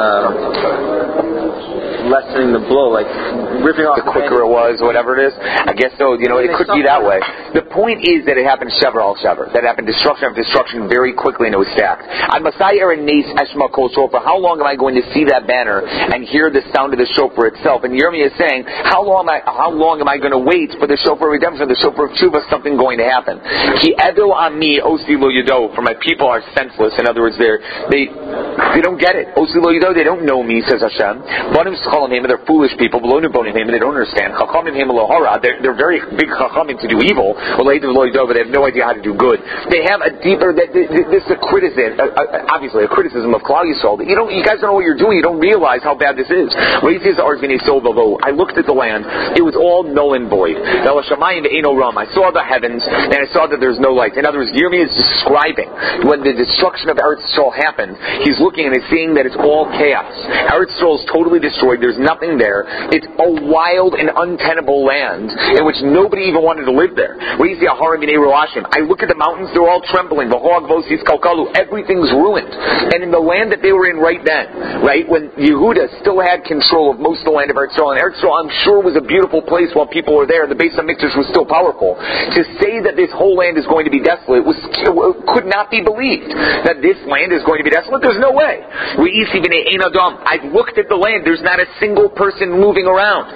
lessening the blow, like ripping off the quicker it was, whatever it is. I guess so. It could be that way. The point is that it happened shever al shever. That happened destruction of destruction very quickly, and it was stacked. On Masai Aaron Nace Eshma Kol Shofar, how long am I going to see that banner and hear the sound of the shofar itself? And Yirmiyah is saying, how long am I going to wait for the shofar of redemption, the shofar of tshuva, something going to happen? Ki edo ami osi lo yudo, for my people are senseless. In other words, they don't get it. Osi lo yudo, they don't know me, says Hashem. Banim s'chalam him, they're foolish people. Below bonim him, they don't understand. Chachamim him lo hara, they're very big chachamim to do evil. But they have no idea how to do good. They have a deeper. This is a criticism, obviously a criticism of Klal Yisrael. You guys don't know what you're doing. You don't realize how bad this is. I looked at the land. It was all null and void. I saw the heavens, and I saw that there's no light. In other words, Yirmiyah is describing when the destruction of Eretz Yisrael happened. He's looking and he's seeing that it's all chaos. Eretz Yisrael is totally destroyed. There's nothing there. It's a wild and untenable land in which nobody even wanted to live there. I look at the mountains, they're all trembling. Everything's ruined. And in the land that they were in right then, when Yehuda still had control of most of the land of Eretz Yisrael, and Eretz Yisrael, I'm sure, was a beautiful place while people were there. The base of Mikdash was still powerful. To say that this whole land is going to be desolate could not be believed. That this land is going to be desolate, there's no way. I've looked at the land, there's not a single person moving around.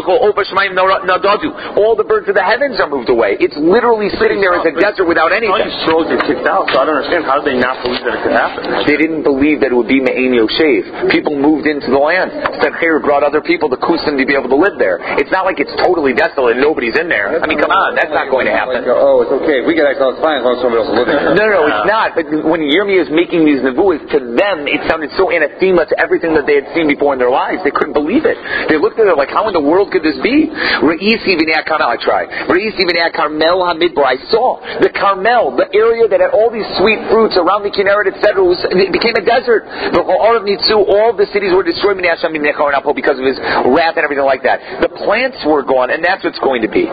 All the birds of the heavens are moved away. It's literally sitting there as a desert without anything. All these trolls get kicked out, so I don't understand. How did they not believe that it could happen? They didn't believe that it would be Me'en Yoshev. People moved into the land. Sancheir brought other people to Kusim to be able to live there. It's not like it's totally desolate and nobody's in there. I mean, come on, that's not going to happen. It's okay. If we get exiled, it's fine as long as somebody else is living there. No, it's not. But when Yirmiyah is making these nevuahs, to them them, it sounded so anathema to everything that they had seen before in their lives. They couldn't believe it. They looked at it like, how in the world could this be? I tried. Carmel Hamidbar. I saw the Carmel, the area that had all these sweet fruits around the Kinneret, etc. It became a desert. All the cities were destroyed because of his wrath and everything like that. The plants were gone, and that's what's going to be.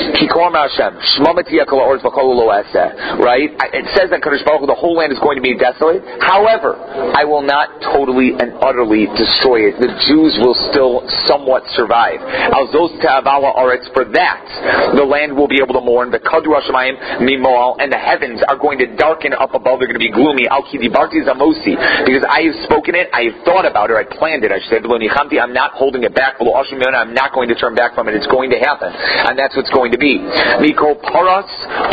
Right? It says that Kadosh Baruch Hu, the whole land is going to be desolate. However, I will not totally and utterly destroy it. The Jews will still somewhat survive. For that, the land will be able to mourn. The Kadu Hashemayim Mimoal, and the heavens are going to darken up above. They're going to be gloomy. Because I have spoken it, I have thought about it, I planned it. I said, I'm not holding it back. I'm not going to turn back from it. It's going to happen, and that's what's going to be. Miko Parash.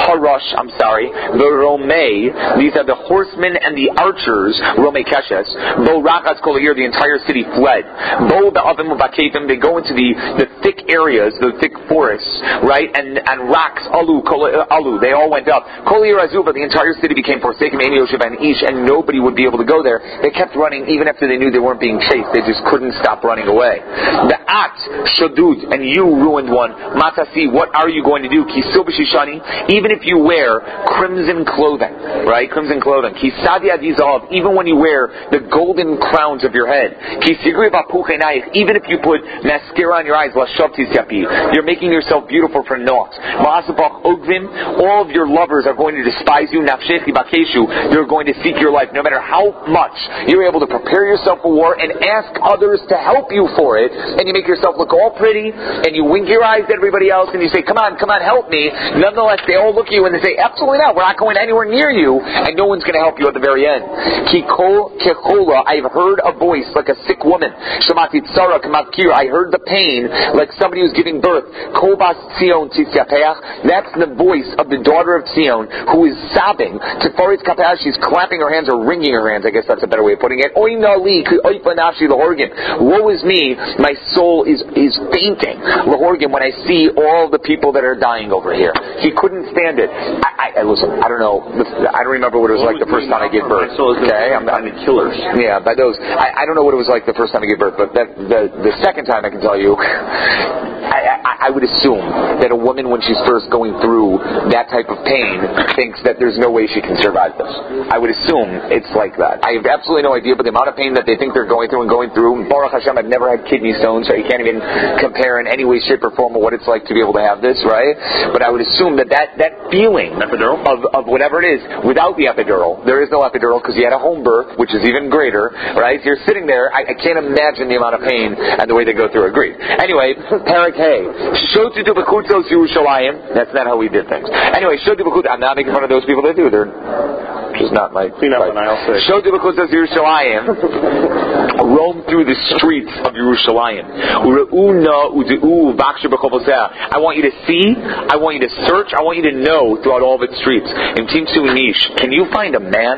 The Romei. These are the horsemen and the archers. Romei Keshes. Bo Rachas Kol Ha'ir, the entire city fled. Bo Ba'avim U'Bakevim, they go into the thick areas, the thick forests, right? And rocks. Alu. They all went up. Kol Ha'ir Azuba, the entire city became forsaken. Ein Yoshev and Ish, and nobody would be able to go there. They kept running even after they knew they weren't being chased. They just couldn't stop running away. The At Shadud, and you ruined one. Matasi, what are you going to do? Kisil b'shishani, even if you wear crimson clothing, right? Crimson clothing. Kisadi adizov, even when you wear the golden crowns of your head. Kisigri b'apuchenayich, even if you put mascara on your eyes. Lashavtis yapi, you're making yourself beautiful for naught. Ma'asabach ogvim, all of your lovers are going to despise you. Nafshechi bakeshu, they're going to seek your life. No matter how much you're able to prepare yourself for war and ask others to help you for it, and you make yourself look all pretty, and you wink your eyes at everybody else, and you say, come on, help me. Nonetheless, they all look at you and they say, absolutely not, we're not going anywhere near you, and no one's going to help you at the very end. Kikol kechola, I've heard a voice like a sick woman. Shamati tzara kamakir, I heard the pain like somebody who's giving birth. Kobas Tzion tzitziapeach, that's the voice of the daughter of Tzion who is sobbing. Tifaritz kapeach, she's clapping her hands or wringing her hands, I guess that's a better way of putting it. Oy nali, oifa nafshi lahorgim. Woe is me, my soul is fainting. Lahorgim, when I see all the people that are dying over here. He couldn't stand it. Listen, I don't know. I don't remember what it was like the first time I gave birth. Okay, I'm the killers. Yeah, by those. I don't know what it was like the first time I gave birth, but the second time I can tell you, I would assume that a woman, when she's first going through that type of pain, thinks that there's no way she can survive this. I would assume it's like that. I have absolutely no idea, but the amount of pain that they think they're going through, Baruch Hashem, I've never had kidney stones, so you can't even compare in any way, shape, or form of what it's like to be able to have this, right? But I would assume that feeling of whatever it is, without the epidural, there is no epidural because you had a home birth, which is even greater, right? So you're sitting there, I can't imagine the amount of pain and the way they go through it. Agreed. Anyway, Parak Hey. Shotu B'Kutos Yerushalayim. That's not how we did things. Anyway, Shotu B'Kutos. I'm not making fun of those people that do. They're just not my. Clean up on aisle 6. Shotu B'Kutos Yerushalayim. Roam through the streets of Yerushalayim. I want you to see. I want you to search. I want you to know throughout all of its streets. Can you find a man?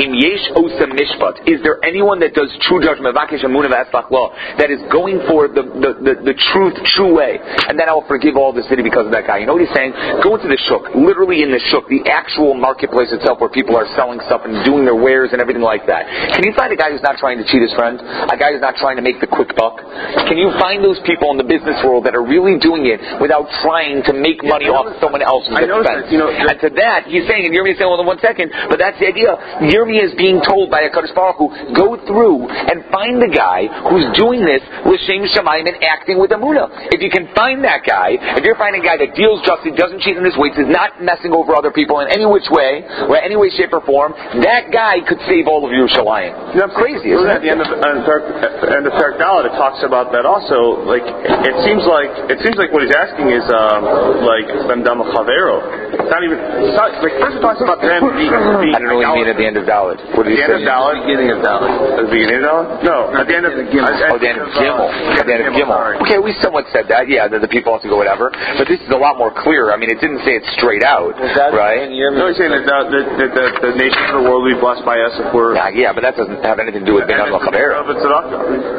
Is there anyone that does true judgment? That is going for the truth, true way, and then I will forgive all the city because of that guy. You know what he's saying? Go into the shuk, literally in the shuk, the actual marketplace itself, where people are selling stuff and doing their wares and everything like that. Can you find a guy who's not trying to cheat his friend? A guy who's not trying to make the quick buck? Can you find those people in the business world that are really doing it without trying to make money off someone else's expense? And to that, he's saying, and Yirmiyah is saying, well, in 1 second, but that's the idea. Yirmiyah is being told by a Kadosh Baruch Hu, go through and find the guy who's doing this l'shem shamayim and acting with Amunah. If you can find that guy, if you're finding a guy that deals justly, doesn't cheat in his weights, is not messing over other people in any which way, or any way, shape, or form, that guy could save all of Yerushalayim. That's crazy, isn't it? At the end of Parak Dalet, it talks about that also. Like it seems like what he's asking is like Bendam Chavero. It's not even. Like first it talks about them being. I don't know what you mean at the end of Dalet. What did you say? At the beginning of Dalet. At the beginning of Dalet? No, at the end of Gimel. Oh, the end of Gimel. At the end of Gimel. Okay, we somewhat said that. Yeah, that the people have to go whatever. But this is a lot more clear. I mean, it didn't say it straight out, right? No, he's saying that the nations of the world will be blessed by us if we're. Yeah, but that doesn't have anything to do with being on the Chavera.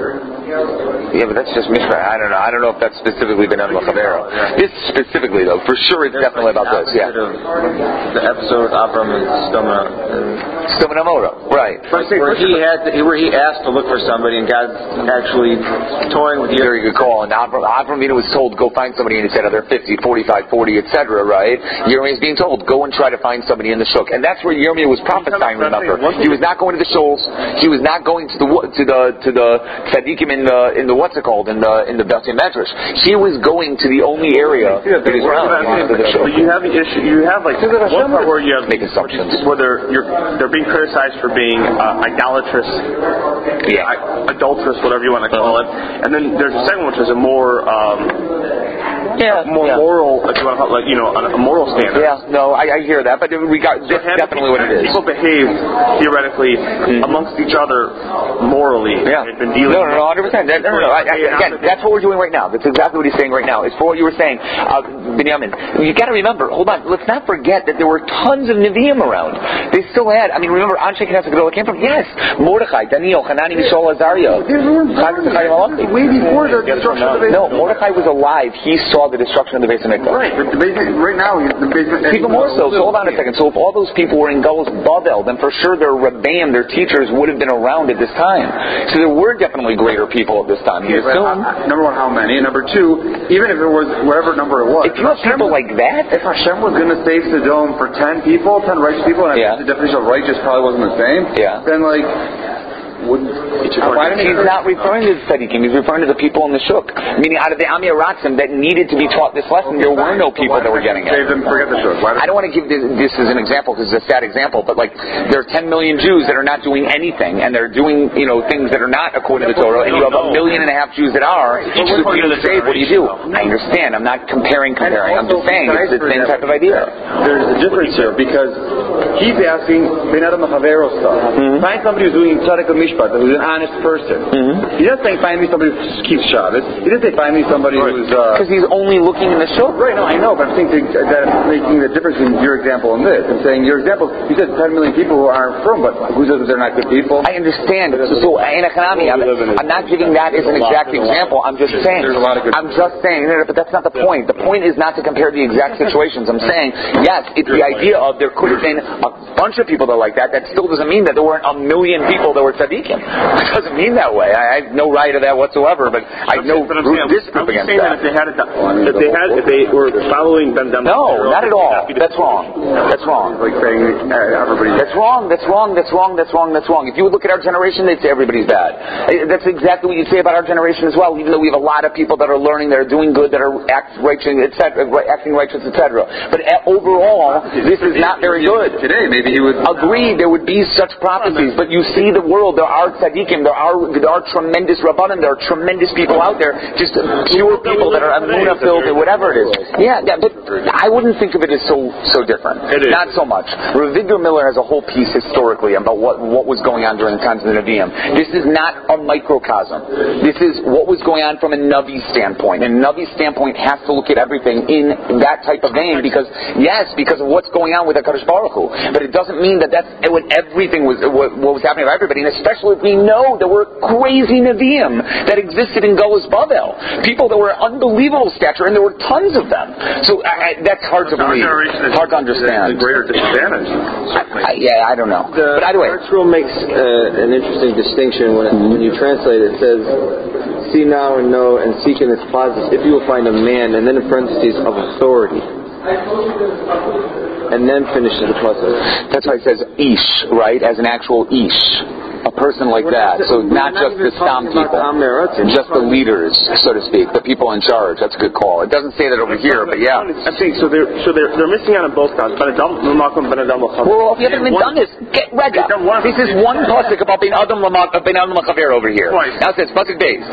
Yeah, but that's just Mishra. I don't know. I don't know if that's specifically Ben Adam L'Chavero. This specifically, though, for sure, it's definitely about this. Yeah. The episode of Avram and Stomach Amora, right? Where he asked to look for somebody, and God's actually toying with you. Very good call. And Avram was told, go find somebody, and he said, other 50, 45, 40, etc. Right? Yirmiyah is being told, go and try to find somebody in the shuk, and that's where Yirmiyah was prophesying. Remember, he was not going to the shoals. He was not going to the tzaddikim in the what's it called in the Beit Medrash. He was going to the only area that is around. But you have the issue. You have like one part where you have make assumptions. Where they're being criticized for being idolatrous, adulterous, whatever you want to call it. And then there's a second one, which is a more moral, if you want to call it, a moral standard. Yeah, no, I hear that, but that's definitely what it is. People behave theoretically amongst each other morally. Yeah. They've been dealing. No, 100%. Again, that's what we're doing right now. That's exactly what he's saying right now. It's for what you were saying, Binyamin. You got to remember. Hold on. Let's not forget that there were tons of Nevi'im around. They still had. I mean, remember, Anshe Knesset Gedolah came from. Yes, Mordechai, Daniel, Hanani, Mishael, Azariah. Way before the destruction of the Beis. No, Mordechai was alive. He saw the destruction of the Beis Hamikdash. Right. Right now, the basement. Even more so. So hold on a second. So if all those people were in Gullus Bavel, then for sure their Rebbeim, their teachers, would have been around at this time. So there were definitely greater people at this time. You assume. Number one, how many? And number two, even if it was whatever number it was. If you have people like that, if Hashem was going to save Sodom for 10 people, 10 righteous people, and I think the definition of righteous probably wasn't the same. Yeah. Then he's not referring to the tzaddikim. He's referring to the people in the shuk. Meaning, out of the Ami Aratzim that needed to be taught this lesson, there were no people that were getting it. Forget the shuk. I don't want to give this as an example because it's a sad example, but there are 10 million Jews that are not doing anything, and they're doing things that are not according to the Torah, and you have 1.5 million Jews that are. So what do you do? I understand. I'm not comparing. I'm just saying it's the same type of idea. There's a difference here because he's asking Ben Adam L'Chavero stuff. Find somebody who's doing tzedek who's an honest person. He doesn't say find me somebody who keeps Shabbos. He doesn't say find me somebody who's because he's only looking in the shul. Right, no, I know, but I'm thinking that I'm making the difference in your example and this. I'm saying your example, you said 10 million people who aren't from, but who says that they're not good people? I understand. So in Economy, I'm not giving that as an exact example. I'm just saying. There's a lot of good. I'm just saying, but that's not the point. The point is not to compare the exact situations. I'm saying, yes, it's the idea of there could have been a bunch of people that are like that. That still doesn't mean that there weren't 1 million people that were tzaddikim. It doesn't mean that way. I have no right to that whatsoever. But I know this group against that. If they were following Ben Dam. No, not at all. That's wrong. That's wrong. Like saying everybody. That's wrong. That's wrong. That's wrong. That's wrong. That's wrong. If you would look at our generation, they'd say everybody's bad. That's exactly what you'd say about our generation as well. Even though we have a lot of people that are learning, that are doing good, that are acting righteous, etc. But overall, this is not very good. Today, maybe he would agree. There would be such prophecies, but you see the world. There are tzaddikim. There are tremendous rabbanim. There are tremendous people out there. Just pure people that are emunah filled or whatever it is. Yeah, but I wouldn't think of it as so different. It is. Not so much. Rav Avigdor Miller has a whole piece historically about what was going on during the times of the Nevi'im. This is not a microcosm. This is what was going on from a Navi standpoint. And a Navi standpoint has to look at everything in that type of vein because of what's going on with HaKadosh Baruch Hu. But it doesn't mean that's what everything was what was happening to everybody. And especially if we know there were crazy Nevi'im that existed in Gullus Bavel. People that were unbelievable stature, and there were tons of them. So that's hard to believe. Hard to understand. The greater disadvantage. I don't know. But either way. Arts Rule makes an interesting distinction when you translate it. It says, see now and know and seek in its closets if you will find a man, and then in parentheses, of authority. And then finishes the process. That's why it says ish, right? As an actual ish. A person like that. So not just the stam people. Just the leaders, so to speak. The people in charge. That's a good call. It doesn't say that over here, but yeah. I think so. They're missing out on both counts. Well, if you haven't even done this, get read up. This is one pasuk about Ben Adam L'Chaver over here. Now it says pasuk days.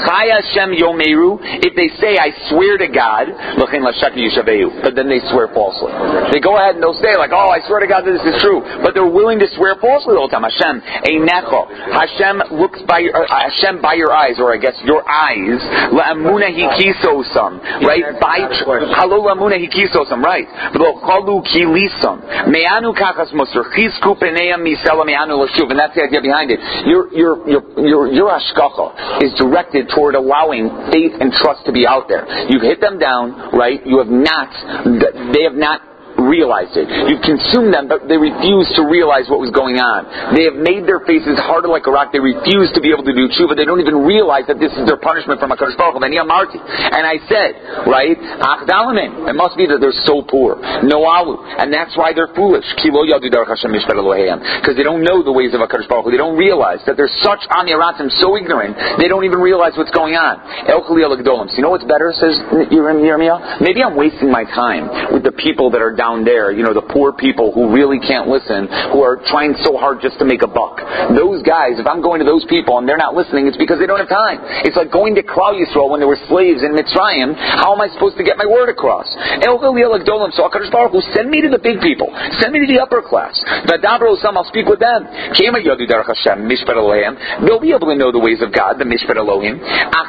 If they say, I swear to God, but then they swear falsely. They go ahead and they'll say I swear to God that this is true, but they're willing to swear falsely all the time. Hashem, Hashem looks by Hashem by your eyes, or I guess your eyes. La'amuna hikisosam, right? By halo la'amuna hikisosam, right? V'lo chalu kilisam me'anu kachas musar chisku peneim misela me'anu l'shuv, and that's the idea behind it. Your hashkacha is directed toward allowing faith and trust to be out there. You've hit them down, right? They have not realized it. You've consumed them, but they refuse to realize what was going on. They have made their faces harder like a rock. They refuse to be able to do tshuva. They don't even realize that this is their punishment from HaKadosh Baruch Hu. And I said, right, it must be that they're so poor. Noalu. And that's why they're foolish. Because they don't know the ways of HaKadosh Baruch Hu. They don't realize that they're such amiratim, so ignorant, they don't even realize what's going on. You know what's better, says Yirmiyah? Maybe I'm wasting my time with the people that are down there, the poor people who really can't listen, who are trying so hard just to make a buck. Those guys, if I'm going to those people and they're not listening, it's because they don't have time. It's like going to Klal Yisrael when there were slaves in Mitzrayim. How am I supposed to get my word across? So HaKadosh Baruch Hu, send me to the big people. Send me to the upper class. I'll speak with them. They'll be able to know the ways of God, the Mishpat Elohim.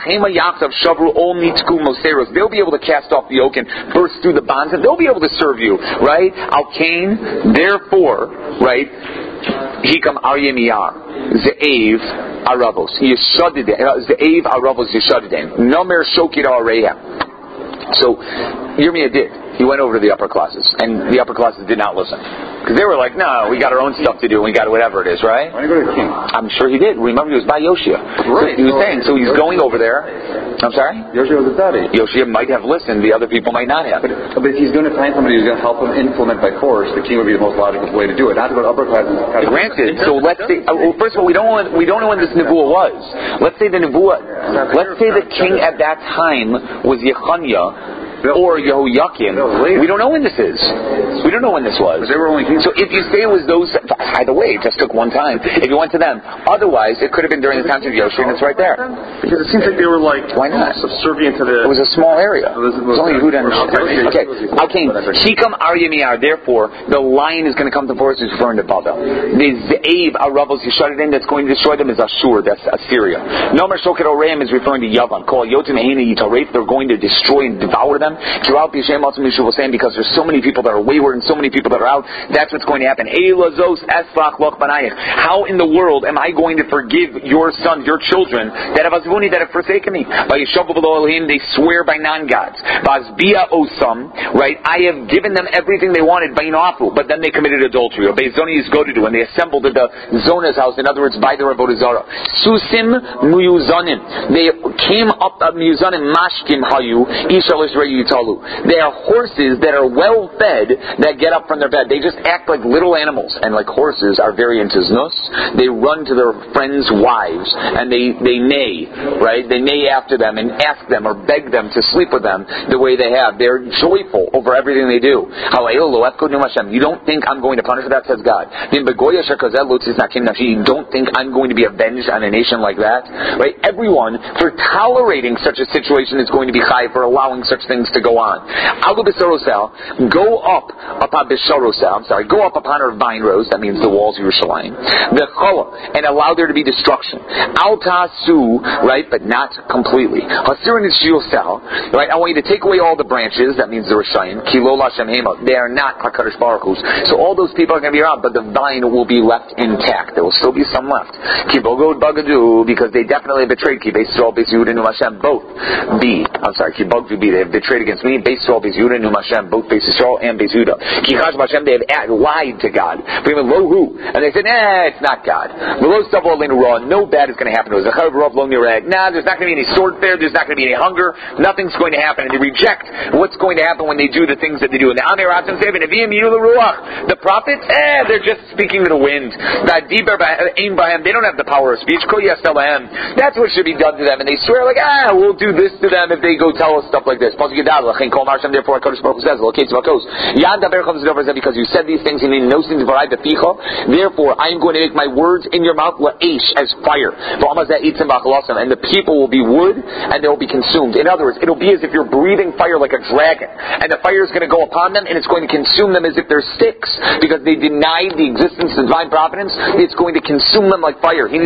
They'll be able to cast off the yoke and burst through the bonds, and they'll be able to serve you. Right? Al-Kain, therefore, right? Hikam Aryemiyar, Ze'ev Aravos, Ze'ev Aravos Yeshadidem, Nomer Shokir Areya. So, Yirmiyah did. He went over to the upper classes, and the upper classes did not listen. Because they were like, no, we got our own stuff to do, we got whatever it is, right? Why did you go to the king? I'm sure he did. Remember, he was by Yoshia. Right. So he was saying, so he's going over there. I'm sorry? Yoshia was a daddy. Yoshia might have listened, the other people might not have. But if he's going to find somebody who's going to help him implement by force, the king would be the most logical way to do it. Not to go to upper classes. Granted, so let's say, first of all, we don't know when this nevuah was. Let's say the king at that time was Yechaniah, or Yehoiakim. We don't know when this is. We don't know when this was. They were only so if you say it was those, either way, it just took one time. If you went to them, otherwise it could have been during the times of Yoshua, and it's right there. Because it seems like they were why not? Subservient to the. It was a small area. It's only Yehuda and okay. Shikam Aryemiyar. Therefore, the lion is going to come to force. Is referring to Babel. The Ze'ev Aravos Yeshadidem that's going to destroy them is Ashur. That's Assyria. Nomer Shoket Oreim is referring to Yavan. Call Yotim Ehina Yitaref. They're going to destroy and devour them. Because there's so many people that are wayward and so many people that are out, that's what's going to happen. How in the world am I going to forgive your sons, your children, that have forsaken me? They swear by non-gods. Right? I have given them everything they wanted, but then they committed adultery. When they assembled at the Zona's house, in other words, by the Avodah Zarah. Susim muyuzanim. They came up muyuzanim mashkim hayu ishalish reyu. They are horses that are well fed that get up from their bed. They just act like little animals, and like horses are very into znus. They run to their friends' wives and they neigh, right? They neigh after them and ask them or beg them to sleep with them the way they have. They're joyful over everything they do. You don't think I'm going to punish that, says God. You don't think I'm going to be avenged on a nation like that, right? Everyone, for tolerating such a situation, is going to be high for allowing such things to go on. Go up upon her vine rows, that means the walls of Yerushalayim, and allow there to be destruction. Right, but not completely. Right, I want you to take away all the branches, that means the Rishayim. They are not HaKadosh Baruch Hu's. So all those people are going to be around, but the vine will be left intact. There will still be some left. Because they definitely have betrayed both. They have betrayed against me, Beis Yisrael, Beis Yehuda, Num Hashem, both Beis Yisrael and Beis Yehuda. Kichash Hashem, they have lied to God. And they said, it's not God. No bad is going to happen to us. There's not going to be any sword fair, there's not going to be any hunger, nothing's going to happen. And they reject what's going to happen when they do the things that they do. And the prophets, they're just speaking to the wind. They don't have the power of speech. That's what should be done to them. And they swear we'll do this to them if they go tell us stuff like this. Therefore, HaKadosh Baruch Hu says, because you said these things, therefore I am going to make my words in your mouth as fire. And the people will be wood, and they will be consumed. In other words, it'll be as if you're breathing fire like a dragon, and the fire is going to go upon them, and it's going to consume them as if they're sticks, because they denied the existence of divine providence. It's going to consume them like fire. And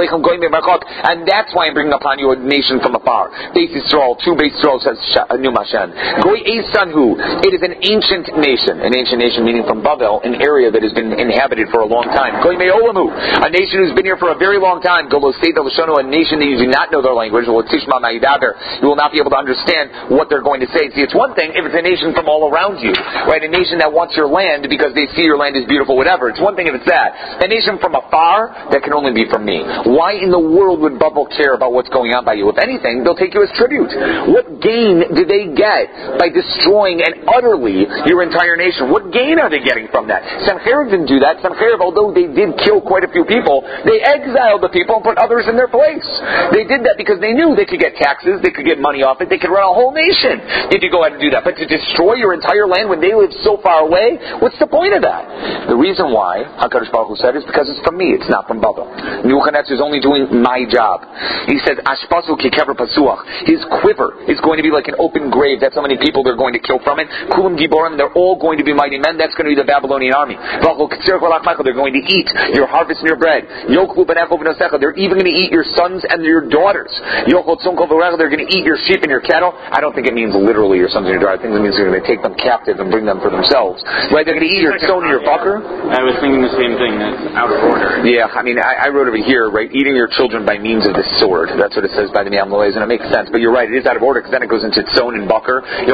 that's why I'm bringing upon you a nation from afar. Beis Yisrael, two Beis Yisrael says Num Hashem. Goy Eisanhu, it is an ancient nation meaning from Babel, an area that has been inhabited for a long time. Goy Me'olamu, a nation who's been here for a very long time. Golo Seita Lashonu, a nation that you do not know their language. You will not be able to understand what they're going to say. See, it's one thing if it's a nation from all around you, right? A nation that wants your land because they see your land is beautiful, whatever. It's one thing if it's that. A nation from afar, that can only be from me. Why in the world would Babel care about what's going on by you? If anything, they'll take you as tribute. What gain do they get by destroying and utterly your entire nation? What gain are they getting from that? Sancherib didn't do that. Sancherib, although they did kill quite a few people, they exiled the people and put others in their place. They did that because they knew they could get taxes, they could get money off it, they could run a whole nation if you go ahead and do that. But to destroy your entire land when they live so far away, what's the point of that? The reason why HaKadosh Baruch Hu said is because it's from me, it's not from Babel. Nebuchadnezzar is only doing my job. He says, Ashpasu kikever pasuach. His quiver is going to be like an open grave. That's how many people they're going to kill from it. Kulam giborim, they're all going to be mighty men. That's going to be the Babylonian army. They're going to eat your harvest and your bread. They're even going to eat your sons and your daughters. They're going to eat your sheep and your cattle. I don't think it means literally your sons and your daughters. I think it means they're going to take them captive and bring them for themselves. Right? They're going to eat your stone and your bucker. I was thinking the same thing. That's out of order. Yeah, I mean, I wrote over here, right, eating your children by means of the sword. That's what it says by the Miyam Malays, and it makes sense. But you're right, it is out of order, because then it goes into Tzon and Bucker, which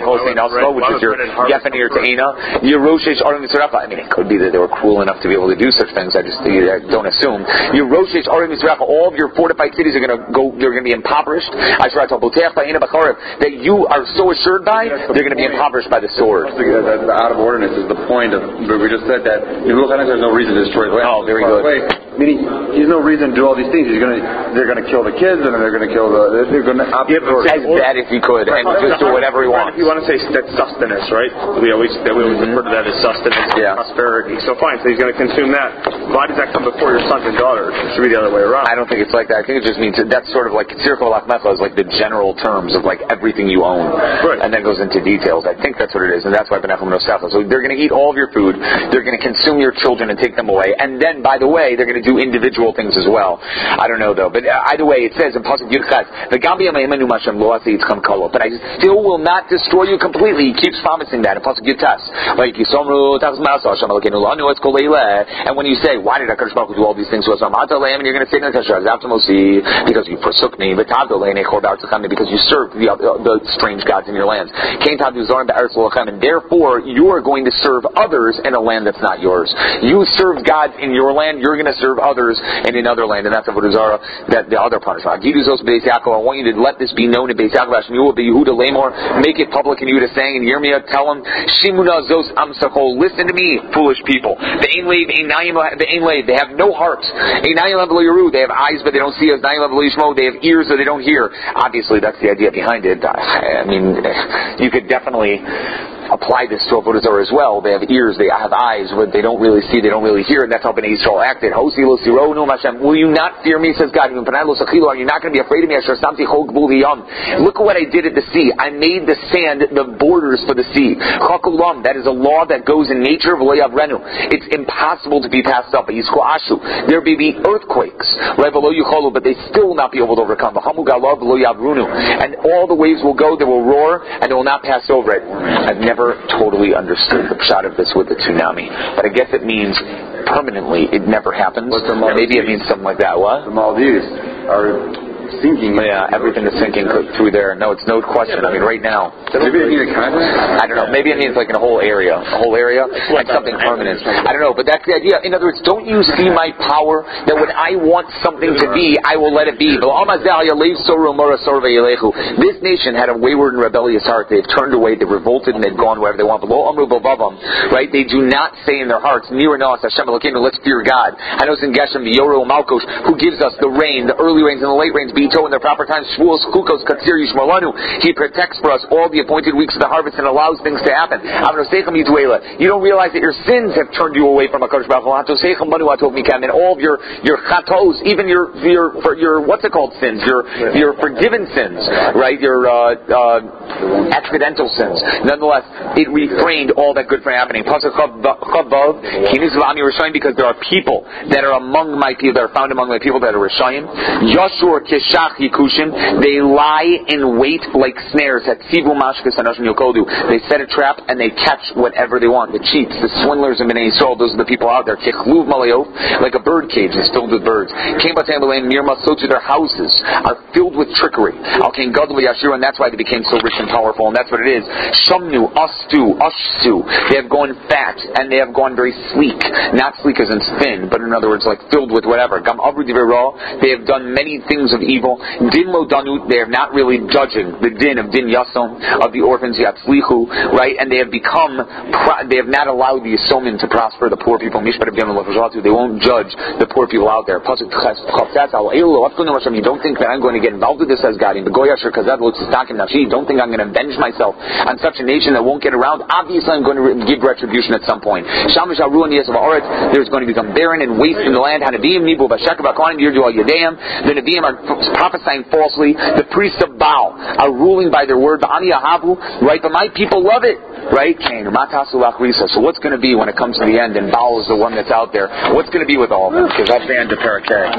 is your Yefanir to Ena. Yeroshesh Arim Yisracha. I mean, it could be that they were cruel enough to be able to do such things. I don't assume. Yeroshesh Arim Yisracha. All of your fortified cities are going to go, they're going to be impoverished. That you are so assured by, they're going to be impoverished by the sword. The out of orderness is the point of, we just said that Nebuchadnezzar has no reason to destroy the land. Oh, very good. Meaning, he has no reason to do all these things. They're going to kill the kids, and then they're going to kill they're going to as bad if he could, and just do whatever he wants. If you want to say that's sustenance, right? We always refer to that as sustenance, prosperity. So fine, so he's going to consume that. Why does that come before your sons and daughters? It should be the other way around. I don't think it's like that. I think it just means that's sort of like Tzirko Lachmecha is like the general terms of like everything you own, right. And then goes into details. I think that's what it is, and that's why Benechem Nosecha. So they're going to eat all of your food. They're going to consume your children and take them away. And then, by the way, they're going to do individual things as well. I don't know though. But either way, it says in Pasuk Yudchat, but I still will not destroy you completely. He keeps promising that in Pasuk Yudchat. And when you say, why did HaKadosh Baruch Hu do all these things to us? And you're going to say, because you forsook me, because you served the strange gods in your lands. And therefore, you are going to serve others in a land that's not yours. You serve gods in your land, you're going to serve others in another land, and that's Avodah Zarah, that the other punishment. I want you to let this be known in Beis Yaakov, Yehuda Lamor, make it public in Yehuda, saying in Yirmiyah, tell them, Shimuna Zos Amsachol, listen to me, foolish people. They have no hearts. They have eyes, but they don't see. They have ears, but they don't hear. Obviously, that's the idea behind it. I mean, you could definitely apply this to Avodah Zarah as well. They have ears, they have eyes, but they don't really see, they don't really hear, and that's how Bnei Yisrael acted. Will you not fear me, says God? Are you not going to be afraid of me? Look at what I did at the sea. I made the sand the borders for the sea. That is a law that goes in nature. It's impossible to be passed up. There may be earthquakes, but they still will not be able to overcome. And all the waves will go, they will roar, and they will not pass over it. I've never totally understood the shot of this with the tsunami, but I guess it means permanently it never happens. Maybe it means something like that. What? The Maldives are sinking. Yeah, everything is sinking through there. No, it's no question. I mean, right now. Maybe it means a continent? I don't know. Maybe it means like in a whole area, like something permanent. I don't know, but that's the idea. In other words, don't you see my power that when I want something to be, I will let it be. This nation had a wayward and rebellious heart. They've turned away, they've revolted, and they've gone wherever they want. Right? They do not say in their hearts, let's fear God. I know it's in Geshem, the Yoru Malkosh, who gives us the rain, the early rains and the late rains, Bito in their proper time. Shvuos, Chukos, Katsir, Yishmalanu. He protects for us all the appointed weeks of the harvest and allows things to happen. You don't realize that your sins have turned you away from HaKadosh Baruch Hu. And all of your chatos, even your what's it called sins, your forgiven sins, right? Your accidental sins. Nonetheless, it refrained all that good from happening. Because there are people that are among my people, that are found among my people that are Rishayim. Yashur Kishach Yikushim. They lie in wait like snares. They set a trap and they catch whatever they want. The cheats, the swindlers in Bnei Yisrael, those are the people out there. Like a bird cage is filled with birds. Their houses are filled with trickery. And that's why they became so rich and powerful, and that's what it is. Shamnu, Astu, Ashsu. They have gone fat and they have gone very sleek. Not sleek as in thin, but in other words, like filled with whatever. Gam Avru Divrei. They have done many things of evil. Din Lo Danut. They are not really judging the din of Din Yasom, of the orphans Yatzlichu, right? And they have not allowed the Yisomim to prosper the poor people. They won't judge the poor people out there. You don't think that I'm going to get involved with this as God. You don't think I'm going to avenge myself on such a nation that won't get around? Obviously I'm going to give retribution at some point. There's going to become barren and waste in the land. The Nevi'im are prophesying falsely. The priests of Baal are ruling by their word. Right? But my people love it. Right? So what's going to be when it comes to the end and Baal is the one that's out there? What's going to be with all of them? Because that's the end of Parakeh.